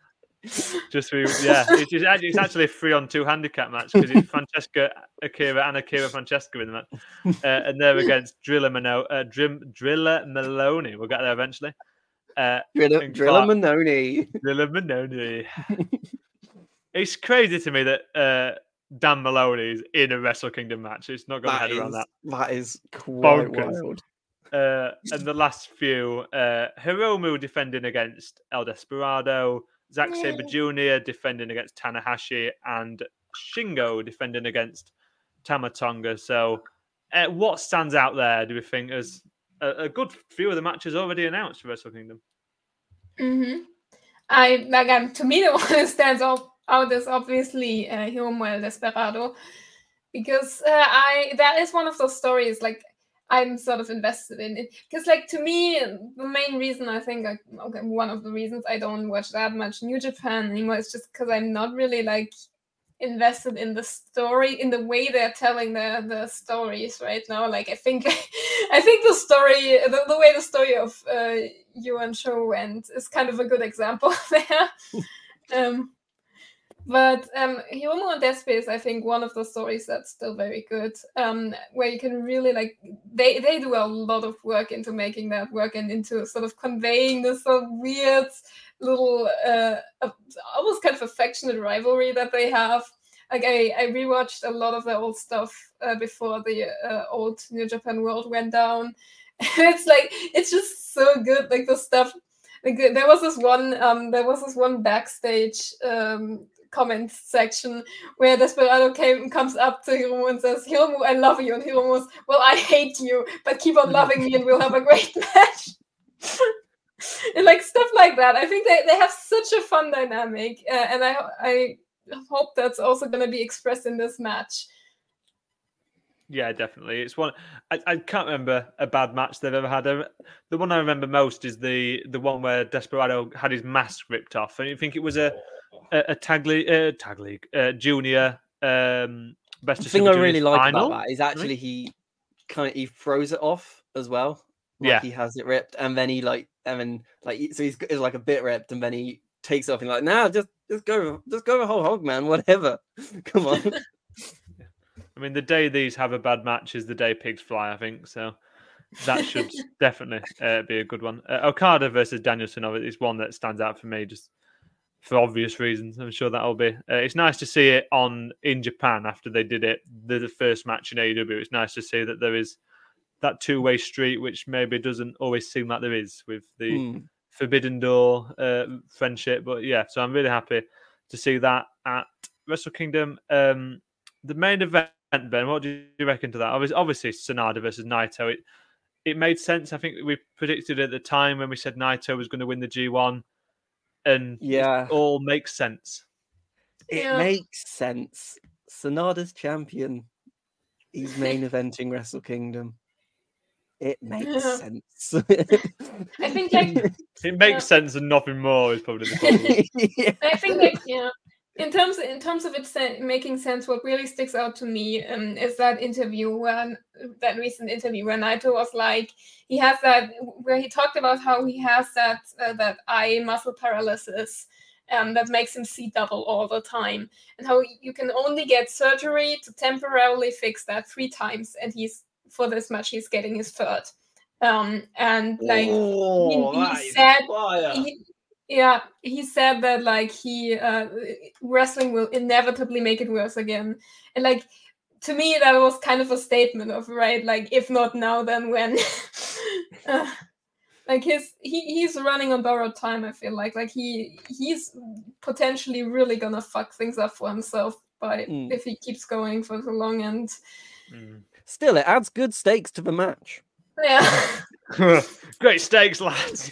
It's actually a 3-on-2 handicap match because it's Francesca Akira and Akira Francesca in the match, and they're against Drilla Maloney. We'll get there eventually. Drilla Manoni. It's crazy to me that Dan Maloney is in a Wrestle Kingdom match. It's not got my head around that. That is quite wild. And the last few, Hiromu defending against El Desperado, Zack Sabre Jr. defending against Tanahashi, and Shingo defending against Tama Tonga. So, what stands out there, do we think, as a good few of the matches already announced for Wrestle Kingdom? To me, the one that stands out is obviously Hiromu El Desperado, because that is one of those stories like I'm sort of invested in it. Because like to me, the main reason I think one of the reasons I don't watch that much New Japan anymore is just because I'm not really like invested in the story, in the way they're telling the stories right now. Like I think the story, the way the story of Yuan Show went is kind of a good example there. But Hiromu and Despe is, I think, one of the stories that's still very good, where you can really, like, they do a lot of work into making that work and into sort of conveying this sort of weird little, almost kind of affectionate rivalry that they have. Like, I rewatched a lot of the old stuff before the old New Japan World went down. It's just so good, like, the stuff. Like, there was this one backstage comment section where Desperado comes up to Hiromu and says, "Hiromu, I love you," and Hiromu was, "Well, I hate you, but keep on loving me and we'll have a great match." And like stuff like that. I think they have such a fun dynamic, and I hope that's also going to be expressed in this match. Yeah, definitely. It's one I can't remember a bad match they've ever had. The one I remember most is the one where Desperado had his mask ripped off, and you think it was a tag league junior best. The thing I really like about that is actually he throws it off as well. Like he has it ripped, and then so he's like a bit ripped, and then he takes it off and like, nah, just go the whole hog, man, whatever. Come on. I mean, the day these have a bad match is the day pigs fly, I think. So that should definitely be a good one. Okada versus Danielson is one that stands out for me, just for obvious reasons. I'm sure that'll be. It's nice to see it in Japan after they did it, the first match in AEW. It's nice to see that there is that two-way street, which maybe doesn't always seem like there is with the Forbidden Door friendship. But yeah, so I'm really happy to see that at Wrestle Kingdom. The main event, Ben, what do you reckon to that? Obviously, Sanada versus Naito. It made sense. I think we predicted at the time when we said Naito was going to win the G1. And it all makes sense. It makes sense. Sanada's champion. He's main eventing Wrestle Kingdom. It makes sense. I think it makes sense and nothing more is probably the problem. I think in terms of it making sense, what really sticks out to me is that recent interview where Naito was like, he has that, where he talked about how he has that eye muscle paralysis that makes him see double all the time, and how you can only get surgery to temporarily fix that 3 times, and for this match he's getting his 3rd. And like he said. He said that like wrestling will inevitably make it worse again, and like to me, that was kind of a statement of, right, like, if not now, then when? Like he's running on borrowed time. I feel like he's potentially really gonna fuck things up for himself if he keeps going for so long. And still, it adds good stakes to the match. Yeah. Great stakes, lads.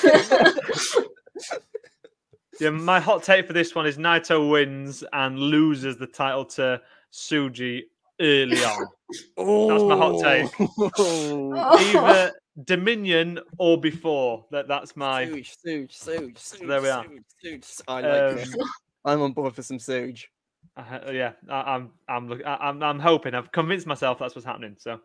Yeah, my hot take for this one is Naito wins and loses the title to Tsuji early on. That's my hot take. Either Dominion or before. That's my Suge. There we are. Suge. I like this. I'm on board for some Suge. Yeah, I'm hoping. I've convinced myself that's what's happening. So,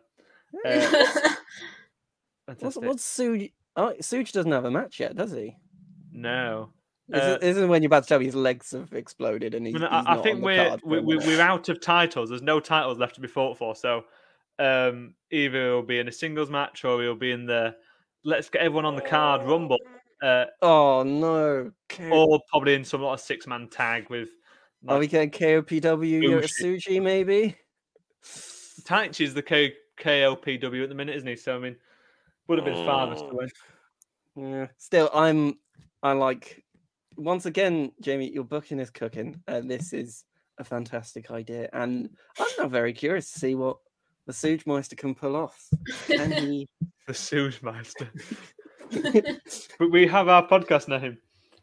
what's Suge? Oh, Suge doesn't have a match yet, does he? No. This isn't when you're about to tell me his legs have exploded and he's I not think on the card we're out of titles. There's no titles left to be fought for. So either it'll be in a singles match or it'll be in the let's get everyone on the card rumble. Oh no! Or probably in some sort of 6-man tag with. Are we getting KOPW Yotsuji maybe? Taichi's the KOPW at the minute, isn't he? So I mean, would have been farthest away. Yeah. Still, I like. Once again, Jamie, your booking is cooking, and this is a fantastic idea. And I'm now very curious to see what the Sugemeister can pull off. Can he? The Sugemeister. But we have our podcast name.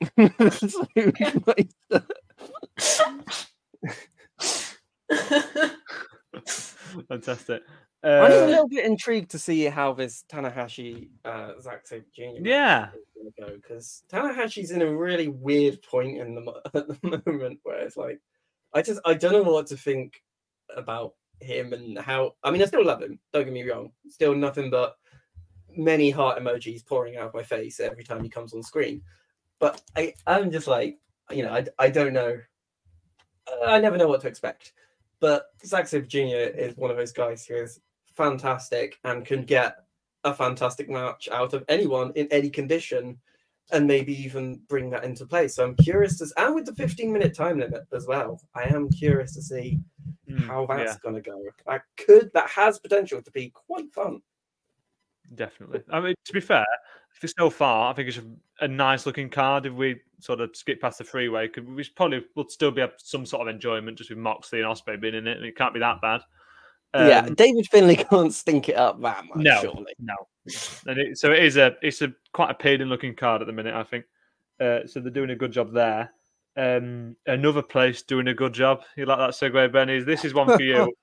Fantastic. I'm a little bit intrigued to see how this Tanahashi Zack Sabre Jr. is going to go, because Tanahashi's in a really weird point at the moment where it's like I don't know what to think about him and how. I mean, I still love him. Don't get me wrong. Still nothing but many heart emojis pouring out of my face every time he comes on screen. But I'm just like, I don't know. I never know what to expect. But Zack Sabre Jr. is one of those guys who is fantastic and can get a fantastic match out of anyone in any condition and maybe even bring that into play. So I'm curious and with the 15-minute time limit as well, I am curious to see how that's going to go. That has potential to be quite fun. Definitely. I mean, to be fair, so far, I think it's a nice looking card. If we sort of skip past the freeway, we probably will still be have some sort of enjoyment just with Moxley and Ospreay being in it, and it can't be that bad. David Finlay can't stink it up that much. Surely. No. And it's a quite appealing looking card at the minute, I think. So they're doing a good job there. Another place doing a good job. You like that segue, Benny? This is one for you.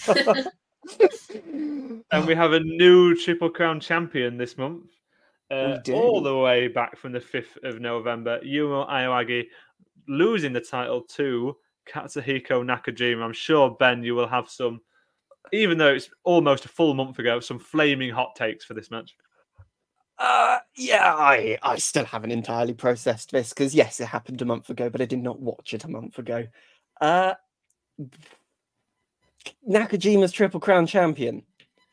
And we have a new Triple Crown champion this month. All the way back from the 5th of November. Yuma Aoyagi losing the title to Katsuhiko Nakajima. I'm sure, Ben, you will have some, even though it's almost a full month ago, some flaming hot takes for this match. I still haven't entirely processed this because, yes, it happened a month ago, but I did not watch it a month ago. Nakajima's Triple Crown champion.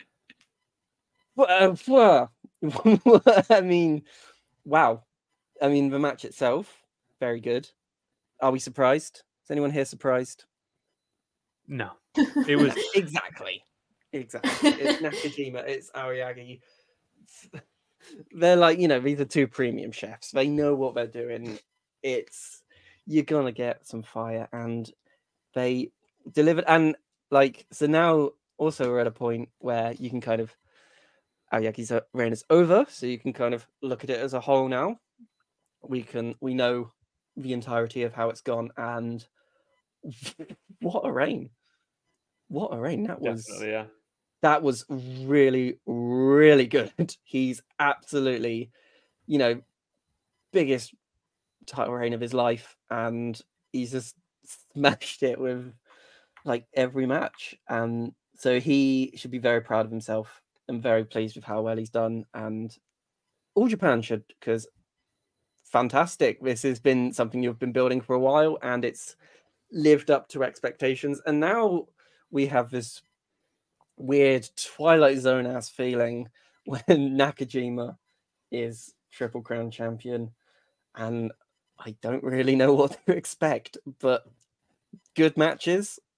I mean, wow. I mean, the match itself, very good. Are we surprised? Is anyone here surprised? No. It was exactly. It's Nakajima, it's Aoyagi. They're like, these are two premium chefs. They know what they're doing. You're gonna get some fire, and they delivered. And so now also we're at a point where you can kind of Aoyagi's reign is over, so you can kind of look at it as a whole now. We know the entirety of how it's gone, and what a reign! What a reign! That was really, really good. He's absolutely, biggest title reign of his life, and he's just smashed it with every match. And so he should be very proud of himself. I'm very pleased with how well he's done, and all Japan should, because fantastic. This has been something you've been building for a while, and it's lived up to expectations. And now we have this weird Twilight Zone-ass feeling when Nakajima is Triple Crown champion, and I don't really know what to expect, but good matches,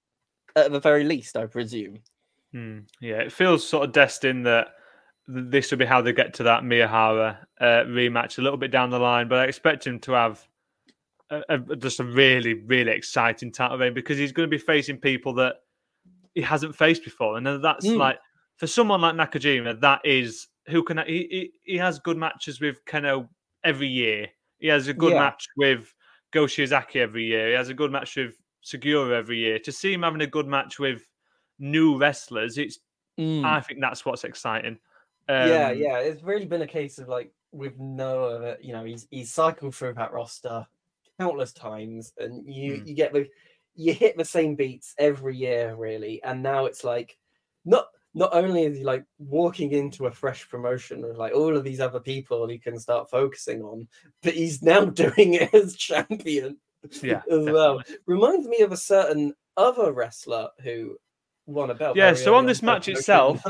at the very least, I presume. Yeah, it feels sort of destined that this will be how they get to that Miyahara rematch a little bit down the line. But I expect him to have just a really, really exciting title reign because he's going to be facing people that he hasn't faced before, and that's like for someone like Nakajima, that is who can he has good matches with Keno every year. He has a good match with Go Shiozaki every year. He has a good match with Sugiura every year. To see him having a good match with new wrestlers, I think that's what's exciting. Yeah, it's really been a case of like with Noah that he's cycled through that roster countless times, and you hit the same beats every year, really. And now it's like not only is he like walking into a fresh promotion with like all of these other people he can start focusing on, but he's now doing it as champion as well. Reminds me of a certain other wrestler who won a belt. Yeah, so on this match itself,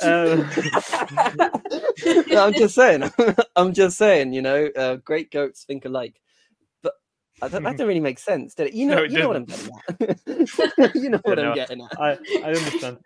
I'm just saying, great goats think alike. But that don't really make sense, did it? You know what I'm getting at. You know what I'm getting at. I understand.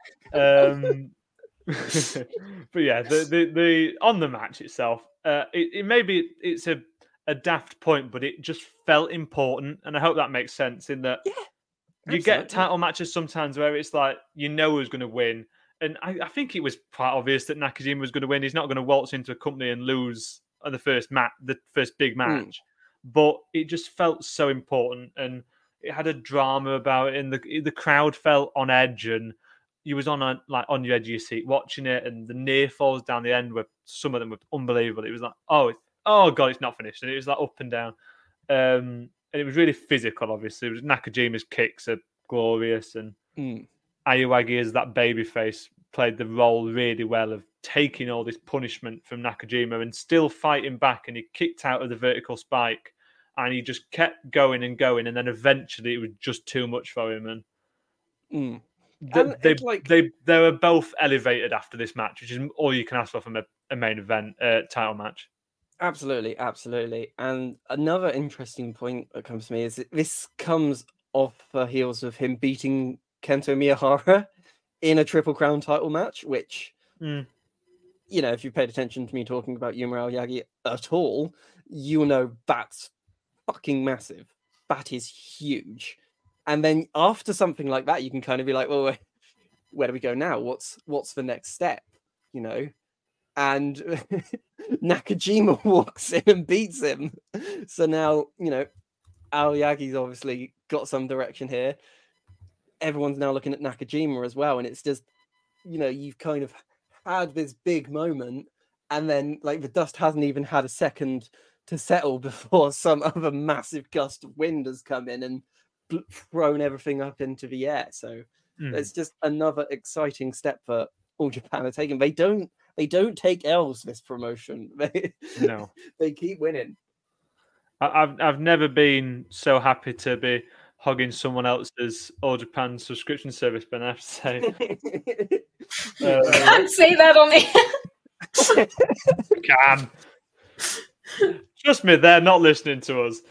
But yeah, the on the match itself, it maybe it's a daft point, but it just felt important, and I hope that makes sense in that. You get title matches sometimes where it's like who's going to win, and I think it was quite obvious that Nakajima was going to win. He's not going to waltz into a company and lose on the first big match, but it just felt so important, and it had a drama about it, and the crowd felt on edge, and you was on your edge of your seat watching it, and the near falls down the end were some of them were unbelievable. It was like oh god, it's not finished, and it was like up and down. And it was really physical, obviously. It was Nakajima's kicks are glorious, and Ayuagi as that babyface played the role really well of taking all this punishment from Nakajima and still fighting back, and he kicked out of the vertical spike, and he just kept going and going, and then eventually it was just too much for him. And they were both elevated after this match, which is all you can ask for from a main event title match. Absolutely. And another interesting point that comes to me is that this comes off the heels of him beating Kento Miyahara in a Triple Crown title match, which, if you paid attention to me talking about Yumura Aoyagi at all, that's fucking massive. That is huge. And then after something like that, you can kind of be like, well, where do we go now? What's the next step? And Nakajima walks in and beats him. So now, Aoyagi's obviously got some direction here. Everyone's now looking at Nakajima as well. And it's just, you've kind of had this big moment, and then like the dust hasn't even had a second to settle before some other massive gust of wind has come in and thrown everything up into the air. So it's just another exciting step for All Japan are taking. They don't take L's this promotion. They keep winning. I've never been so happy to be hogging someone else's All Japan subscription service, but I have to say, you can't say that on the. You can. Trust me, they're not listening to us.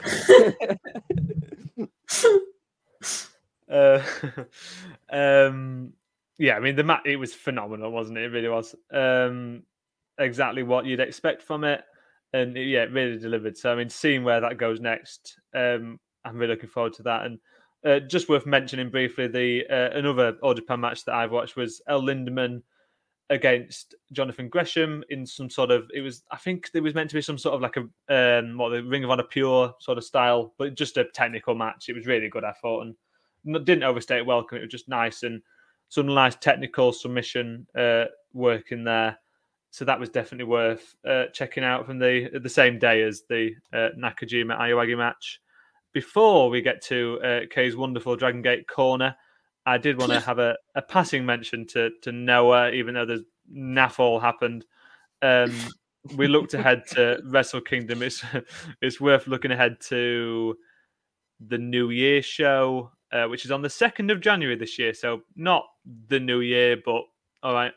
Yeah, I mean it was phenomenal, wasn't it? It really was. Exactly what you'd expect from it, and it really delivered. So I mean, seeing where that goes next, I'm really looking forward to that. And just worth mentioning briefly, the another All Japan match that I've watched was El Lindemann against Jonathan Gresham in some sort of. I think it was meant to be some sort of like a the Ring of Honor Pure sort of style, but just a technical match. It was really good, I thought, and didn't overstay it welcome. It was just nice and some nice technical submission work in there. So that was definitely worth checking out from the same day as the Nakajima Aoyagi match. Before we get to Kay's wonderful Dragon Gate corner, I did want to have a passing mention to Noah, even though there's naff all happened. We looked ahead to Wrestle Kingdom. It's worth looking ahead to the New Year show, which is on the 2nd of January this year. So not the New Year, but all right.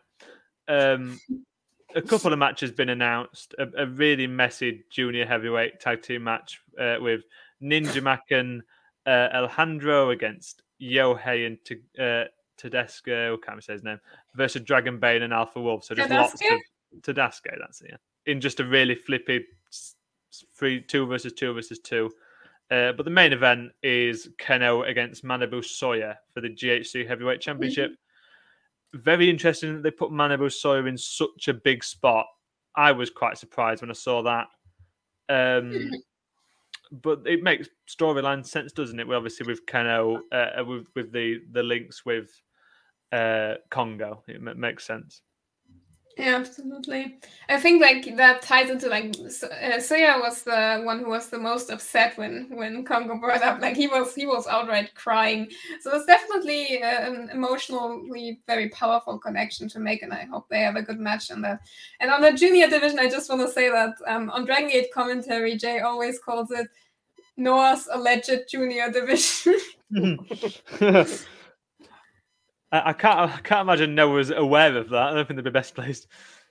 A couple of matches been announced. A really messy junior heavyweight tag team match with Ninja Mack and Alejandro against Yohei and Tedesco, can't say his name, versus Dragon Bane and Alpha Wolf. So just lots of Tedesco, that's it. Yeah. In just a really flippy 2 versus 2 versus 2. But the main event is Kenoh against Manabu Soya for the GHC Heavyweight Championship. Very interesting that they put Manabu Soya in such a big spot. I was quite surprised when I saw that. But it makes storyline sense, doesn't it? Obviously, with Kenoh, with the links with Congo, it makes sense. Yeah, absolutely. I think like that ties into like Soya was the one who was the most upset when Congo brought up. Like he was outright crying. So it's definitely an emotionally very powerful connection to make, and I hope they have a good match on that. And on the junior division, I just want to say that on Dragon Gate commentary, Jay always calls it Noah's alleged junior division. I can't imagine Noah's aware of that. I don't think they'd be best placed.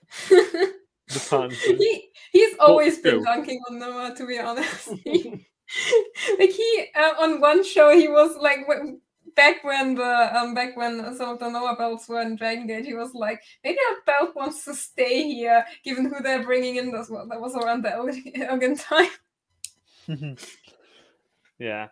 He's always been dunking on Noah, to be honest. Like he on one show he was like back when some of the Noah belts were in Dragon Gate, he was like, maybe that belt wants to stay here, given who they're bringing in. That was around the Elgin time. Yeah.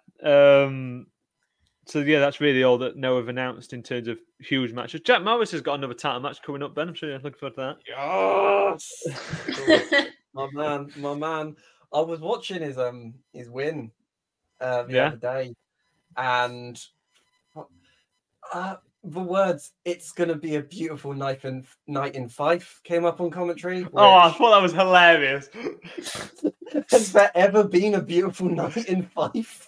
So yeah, that's really all that Noah have announced in terms of huge matches. Jack Morris has got another title match coming up, Ben. I'm sure you're looking forward to that. Yes, my man. I was watching his win the other day, and the words "It's gonna be a beautiful night in Fife" came up on commentary. Oh, I thought that was hilarious. Has there ever been a beautiful night in Fife?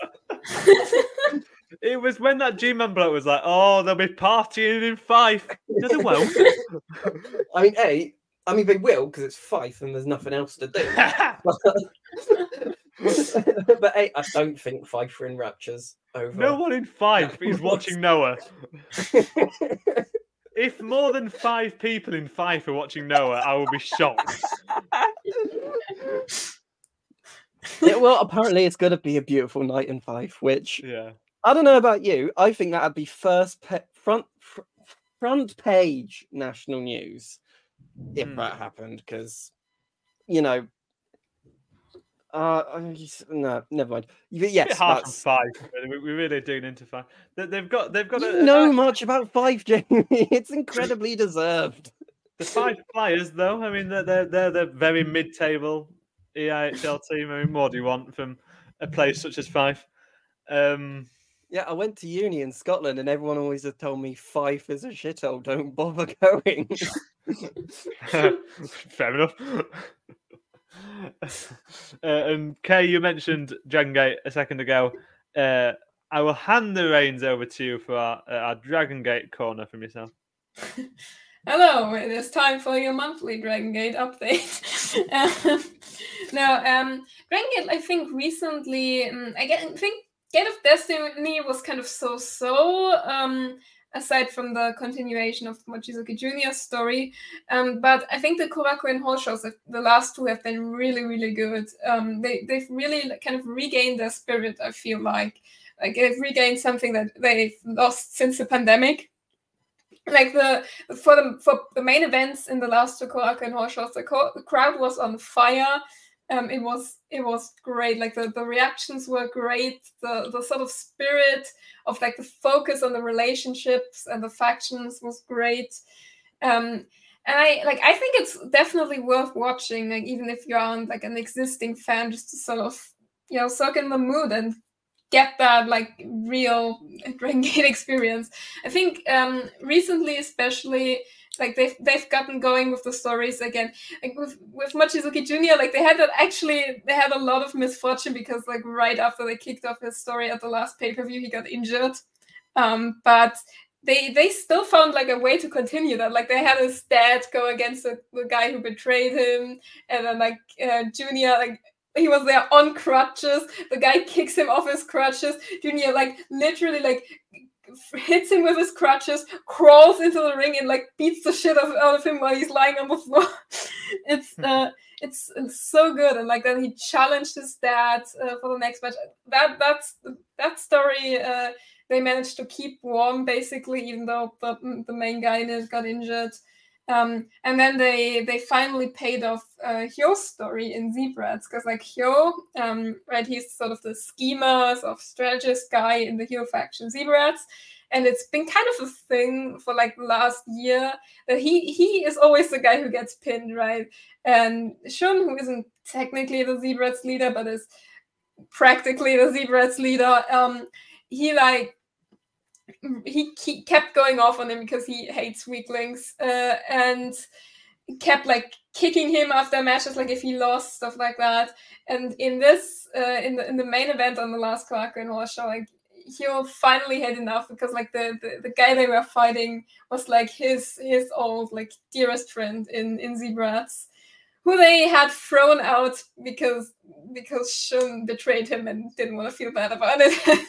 It was when that G-Man bloke was like, "Oh, they'll be partying in Fife." No, they won't. I mean, they will because it's Fife and there's nothing else to do. But hey, I don't think Fife are in raptures over. No one in Fife is watching Noah. If more than 5 people in Fife are watching Noah, I will be shocked. Yeah, well, apparently it's going to be a beautiful night in Fife, which I don't know about you. I think that'd be front page national news if that happened, because no, never mind. Yes, it's hard from Fife. We're really doing into Fife. They've got. You know much about Fife, Jamie. It's incredibly deserved. The Fife Flyers, though, I mean, they're the very mid-table EIHL team. I mean, what do you want from a place such as Fife? Yeah, I went to uni in Scotland, and everyone always had told me Fife is a shithole. Don't bother going. Fair enough. And Kay, you mentioned Dragon Gate a second ago. I will hand the reins over to you for our Dragon Gate corner from yourself. Hello, it is time for your monthly Dragon Gate update. Dragon Gate, I think recently, I think Gate of Destiny was kind of so-so, aside from the continuation of Mochizuki Jr.'s story. But I think the Korakuen Hall shows, the last 2 have been really, really good. They've really kind of regained their spirit, I feel like. Like they've regained something that they've lost since the pandemic. Like for the main events in the last 2 Korakuen Hall shows, the crowd was on fire. It was great. Like the reactions were great. The sort of spirit of like the focus on the relationships and the factions was great. And I think it's definitely worth watching. Like even if you aren't like an existing fan, just to sort of soak in the mood and get that like real Dragon Gate experience. I think recently, especially, like they've gotten going with the stories again. Like with Mochizuki Jr., like they had a lot of misfortune because like right after they kicked off his story at the last pay-per-view, he got injured. But they still found like a way to continue that. Like they had his dad go against the guy who betrayed him, and then like Junior, like he was there on crutches. The guy kicks him off his crutches. Junior like literally like hits him with his crutches, crawls into the ring, and like beats the shit out of him while he's lying on the floor. It's so good, and like then he challenged his dad for the next match. That story they managed to keep warm basically, even though the main guy got injured. And then they finally paid off Hyo's story in Zebrats, because like Hyo, right, he's sort of the schemer, sort of strategist guy in the Hyo faction Zebrats, and it's been kind of a thing for like last year that he is always the guy who gets pinned, right? And Shun, who isn't technically the Zebrats leader but is practically the Zebrats leader, he kept going off on him because he hates weaklings, and kept like kicking him after matches, like if he lost, stuff like that. And in this in the main event on the last Korakuen Horse show, like Hyo finally had enough, because like the guy they were fighting was like his old like dearest friend in Zebrats, who they had thrown out because Shun betrayed him and didn't want to feel bad about it.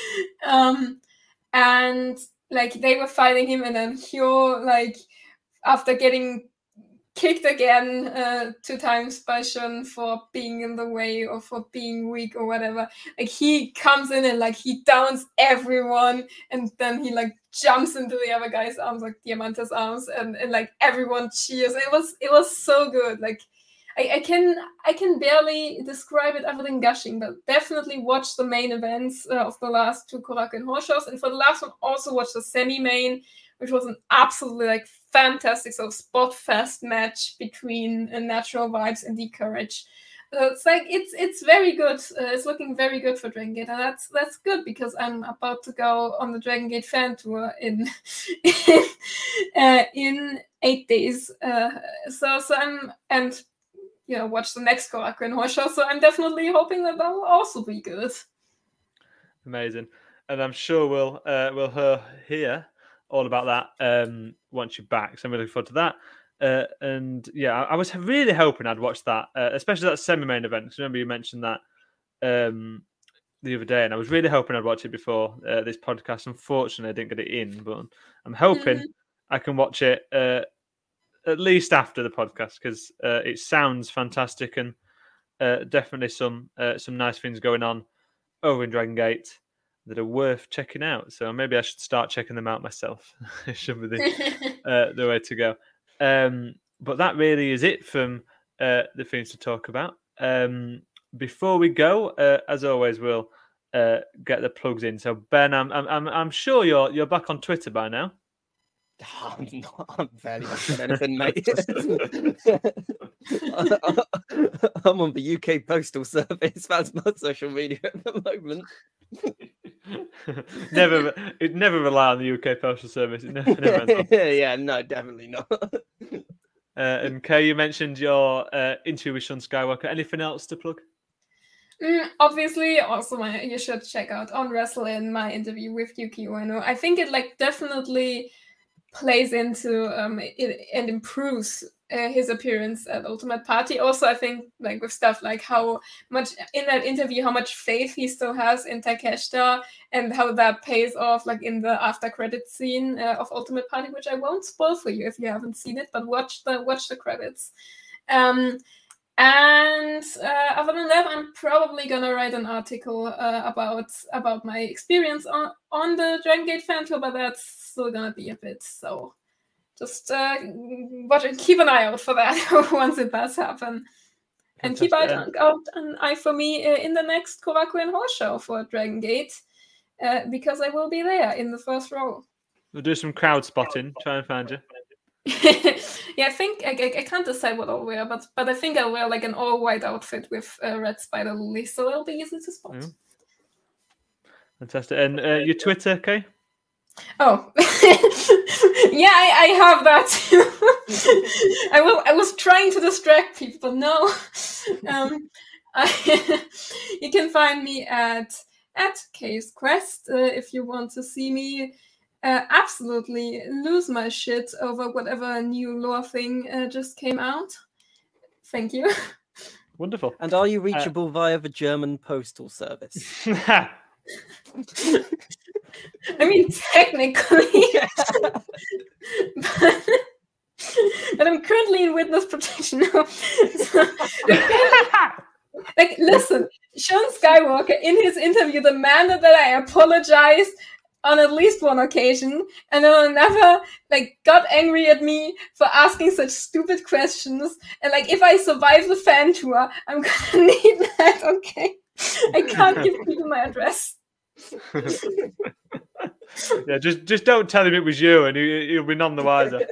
And like they were fighting him, and then Hyo, like after getting kicked again 2 times by Shun for being in the way or for being weak or whatever, like he comes in and like he downs everyone, and then he like jumps into the other guy's arms, like Diamante's arms, and like everyone cheers. It was so good. Like I can barely describe it other than gushing, but definitely watch the main events of the last 2 Korakuen Horse shows, and for the last one also watch the semi-main, which was an absolutely like fantastic sort of spot fest match between Natural Vibes and D-Courage. It's like it's very good. It's looking very good for Dragon Gate, and that's good, because I'm about to go on the Dragon Gate fan tour in 8 days. So I'm, and you know, watch the next Korakuen Horse show. So I'm definitely hoping that will also be good. Amazing, and I'm sure we'll hear all about that once you're back. So I'm really looking forward to that. And yeah, I was really hoping I'd watch that, especially that semi-main event. Because remember you mentioned that the other day, and I was really hoping I'd watch it before this podcast. Unfortunately, I didn't get it in, but I'm hoping I can watch it at least after the podcast, because it sounds fantastic, and definitely some nice things going on over in Dragon Gate that are worth checking out. So maybe I should start checking them out myself. It should be the way to go. But that really is it from the things to talk about. Before we go, as always, we'll get the plugs in. So Ben, I'm sure you're back on Twitter by now. I'm not. I'm barely on anything, mate. I'm on the UK Postal Service. That's my social media at the moment. never rely on the UK Postal Service. It never yeah, no, definitely not. And Kay, you mentioned your interview with Shun Skywalker. Anything else to plug? Obviously, also you should check out On Wrestle-In, my interview with Yuki Ueno. I think it like definitely plays into it and improves his appearance at Ultimate Party. Also, I think like with stuff like how much in that interview, how much faith he still has in Takeshita, and how that pays off like in the after credit scene of Ultimate Party, which I won't spoil for you if you haven't seen it, but watch the credits. And other than that, I'm probably gonna write an article about my experience on the Dragon Gate fan tour, but that's still gonna be a bit. So just keep an eye out for that once it does happen. And keep out an eye for me in the next Korakuen Horse show for Dragon Gate, because I will be there in the first row. We'll do some crowd spotting, try and find you. Yeah, I think I can't decide what I'll wear, but I think I'll wear like an all-white outfit with red spider lily, so it'll be easy to spot. Yeah. Fantastic. And your Twitter, okay? Oh, yeah, I have that too. I was trying to distract people, but no. You can find me at Kay's Quest if you want to see me absolutely lose my shit over whatever new lore thing just came out. Thank you. Wonderful. And are you reachable via the German postal service? I mean, technically. but I'm currently in witness protection now. Like, listen, Shun Skywalker in his interview demanded that I apologize on at least one occasion, and then never like got angry at me for asking such stupid questions. And like, if I survive the fan tour, I'm gonna need that. Okay, I can't give people my address. Yeah, just don't tell him it was you, and he'll be none the wiser.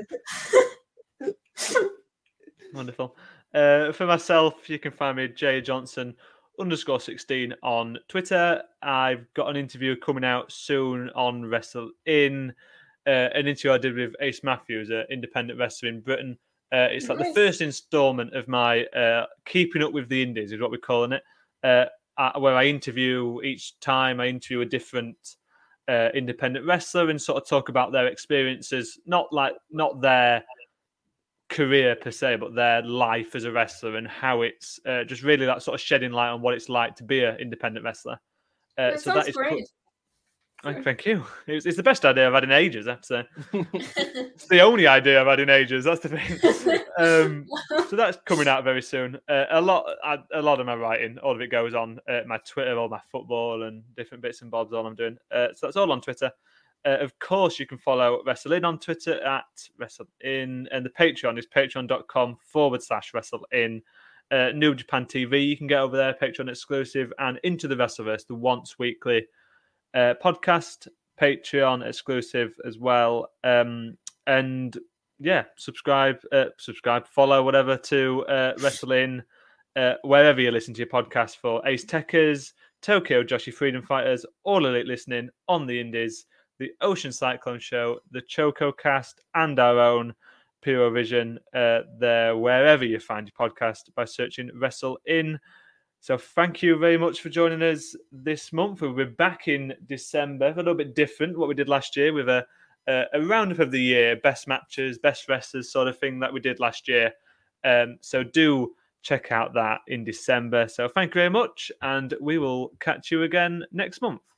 Wonderful. For myself, you can find me JJohnson_16 on Twitter. I've got an interview coming out soon on Wrestle In, an interview I did with Ace Matthews, an independent wrestler in Britain. It's like the first installment of my Keeping Up with the Indies, is what we're calling it, where I interview each time. I interview a different independent wrestler and sort of talk about their experiences, not their career per se, but their life as a wrestler and how it's just really that sort of shedding light on what it's like to be an independent wrestler. So that is great. Thank you. It's the best idea I've had in ages, I have to say. It's the only idea I've had in ages. That's the thing. So that's coming out very soon. A lot of my writing, all of it goes on my Twitter, all my football and different bits and bobs. All I'm doing. So that's all on Twitter. Of course, you can follow Wrestle In on Twitter at Wrestle In, and the Patreon is patreon.com/WrestleIn. New Japan TV, you can get over there, Patreon exclusive, and Into the Wrestleverse, the once weekly podcast, Patreon exclusive as well. And yeah, subscribe, follow, whatever, to Wrestle In, wherever you listen to your podcast, for Ace Techers, Tokyo Joshi Freedom Fighters, All Elite Listening, On the Indies, the Ocean Cyclone Show, the Choco Cast, and our own Puro Vision. There, wherever you find your podcast, by searching Wrestle In. So thank you very much for joining us this month. We'll be back in December, a little bit different what we did last year, with a roundup of the year, best matches, best wrestlers sort of thing that we did last year. So do check out that in December. So thank you very much, and we will catch you again next month.